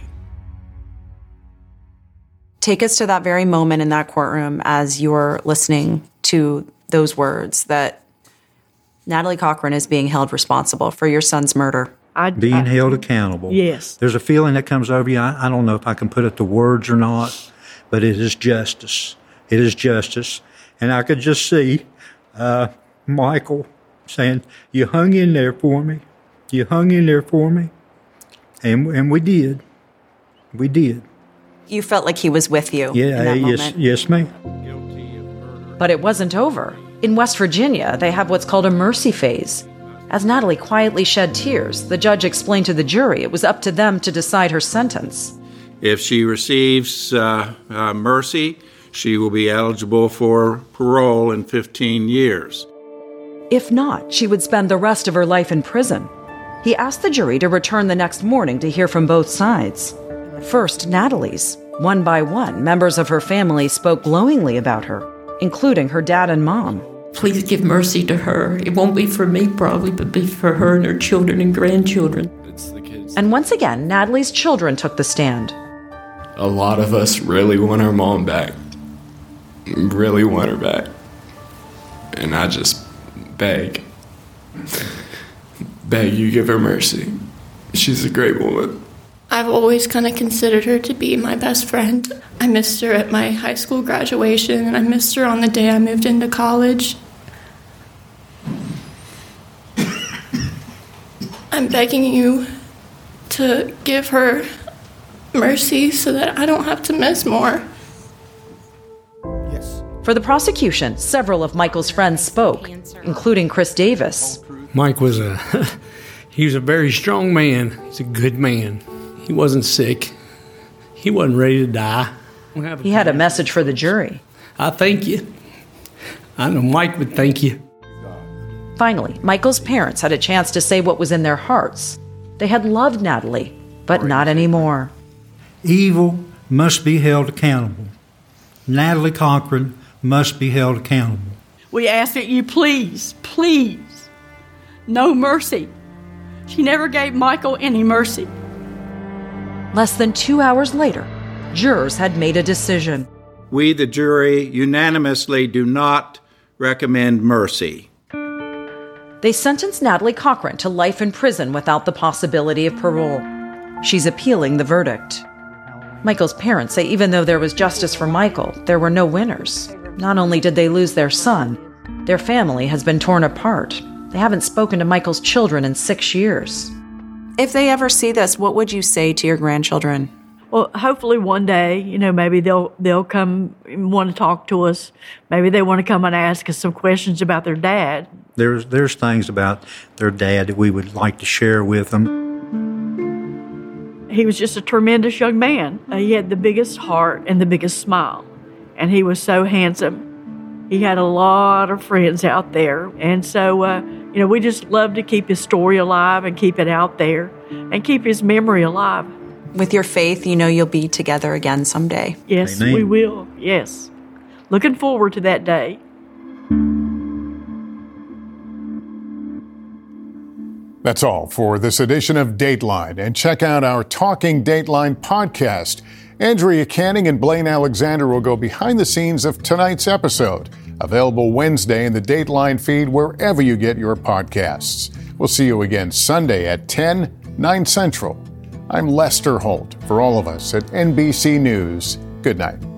Take us to that very moment in that courtroom as you're listening to those words that Natalie Cochran is being held responsible for your son's murder.
Being held accountable.
Yes.
There's a feeling that comes over you. I don't know if I can put it to words or not, but it is justice. It is justice. And I could just see Michael saying, "You hung in there for me. You hung in there for me." And we did. We did.
You felt like he was with you in that moment.
Yes, ma'am.
But it wasn't over. In West Virginia, they have what's called a mercy phase. As Natalie quietly shed tears, the judge explained to the jury it was up to them to decide her sentence.
If she receives mercy, she will be eligible for parole in 15 years.
If not, she would spend the rest of her life in prison. He asked the jury to return the next morning to hear from both sides. First, Natalie's. One by one, members of her family spoke glowingly about her, including her dad and mom.
Please give mercy to her. It won't be for me probably, but be for her and her children and grandchildren.
And once again, Natalie's children took the stand.
A lot of us really want our mom back. Really want her back. And I just beg you give her mercy. She's a great woman.
I've always kind of considered her to be my best friend. I missed her at my high school graduation, and I missed her on the day I moved into college. I'm begging you to give her mercy so that I don't have to miss more.
For the prosecution, several of Michael's friends spoke, including Chris Davis.
Mike was he was a very strong man. He's a good man. He wasn't sick. He wasn't ready to die.
He had a message for the jury.
I thank you. I know Mike would thank you.
Finally, Michael's parents had a chance to say what was in their hearts. They had loved Natalie, but not anymore.
Evil must be held accountable. Natalie Cochran must be held accountable.
We ask that you please, no mercy. She never gave Michael any mercy.
Less than 2 hours later, jurors had made a decision.
We, the jury, unanimously do not recommend mercy.
They sentenced Natalie Cochran to life in prison without the possibility of parole. She's appealing the verdict. Michael's parents say even though there was justice for Michael, there were no winners. Not only did they lose their son, their family has been torn apart. They haven't spoken to Michael's children in 6 years.
If they ever see this, what would you say to your grandchildren?
Well, hopefully one day, maybe they'll come and want to talk to us. Maybe they want to come and ask us some questions about their dad.
There's things about their dad that we would like to share with them.
He was just a tremendous young man. He had the biggest heart and the biggest smile, and he was so handsome. He had a lot of friends out there, and so, we just love to keep his story alive and keep it out there and keep his memory alive.
With your faith, you'll be together again someday.
Yes,
Amen.
We will. Yes. Looking forward to that day.
That's all for this edition of Dateline, and check out our Talking Dateline podcast. Andrea Canning and Blaine Alexander will go behind the scenes of tonight's episode, available Wednesday in the Dateline feed wherever you get your podcasts. We'll see you again Sunday at 10, 9 Central. I'm Lester Holt. For all of us at NBC News, good night.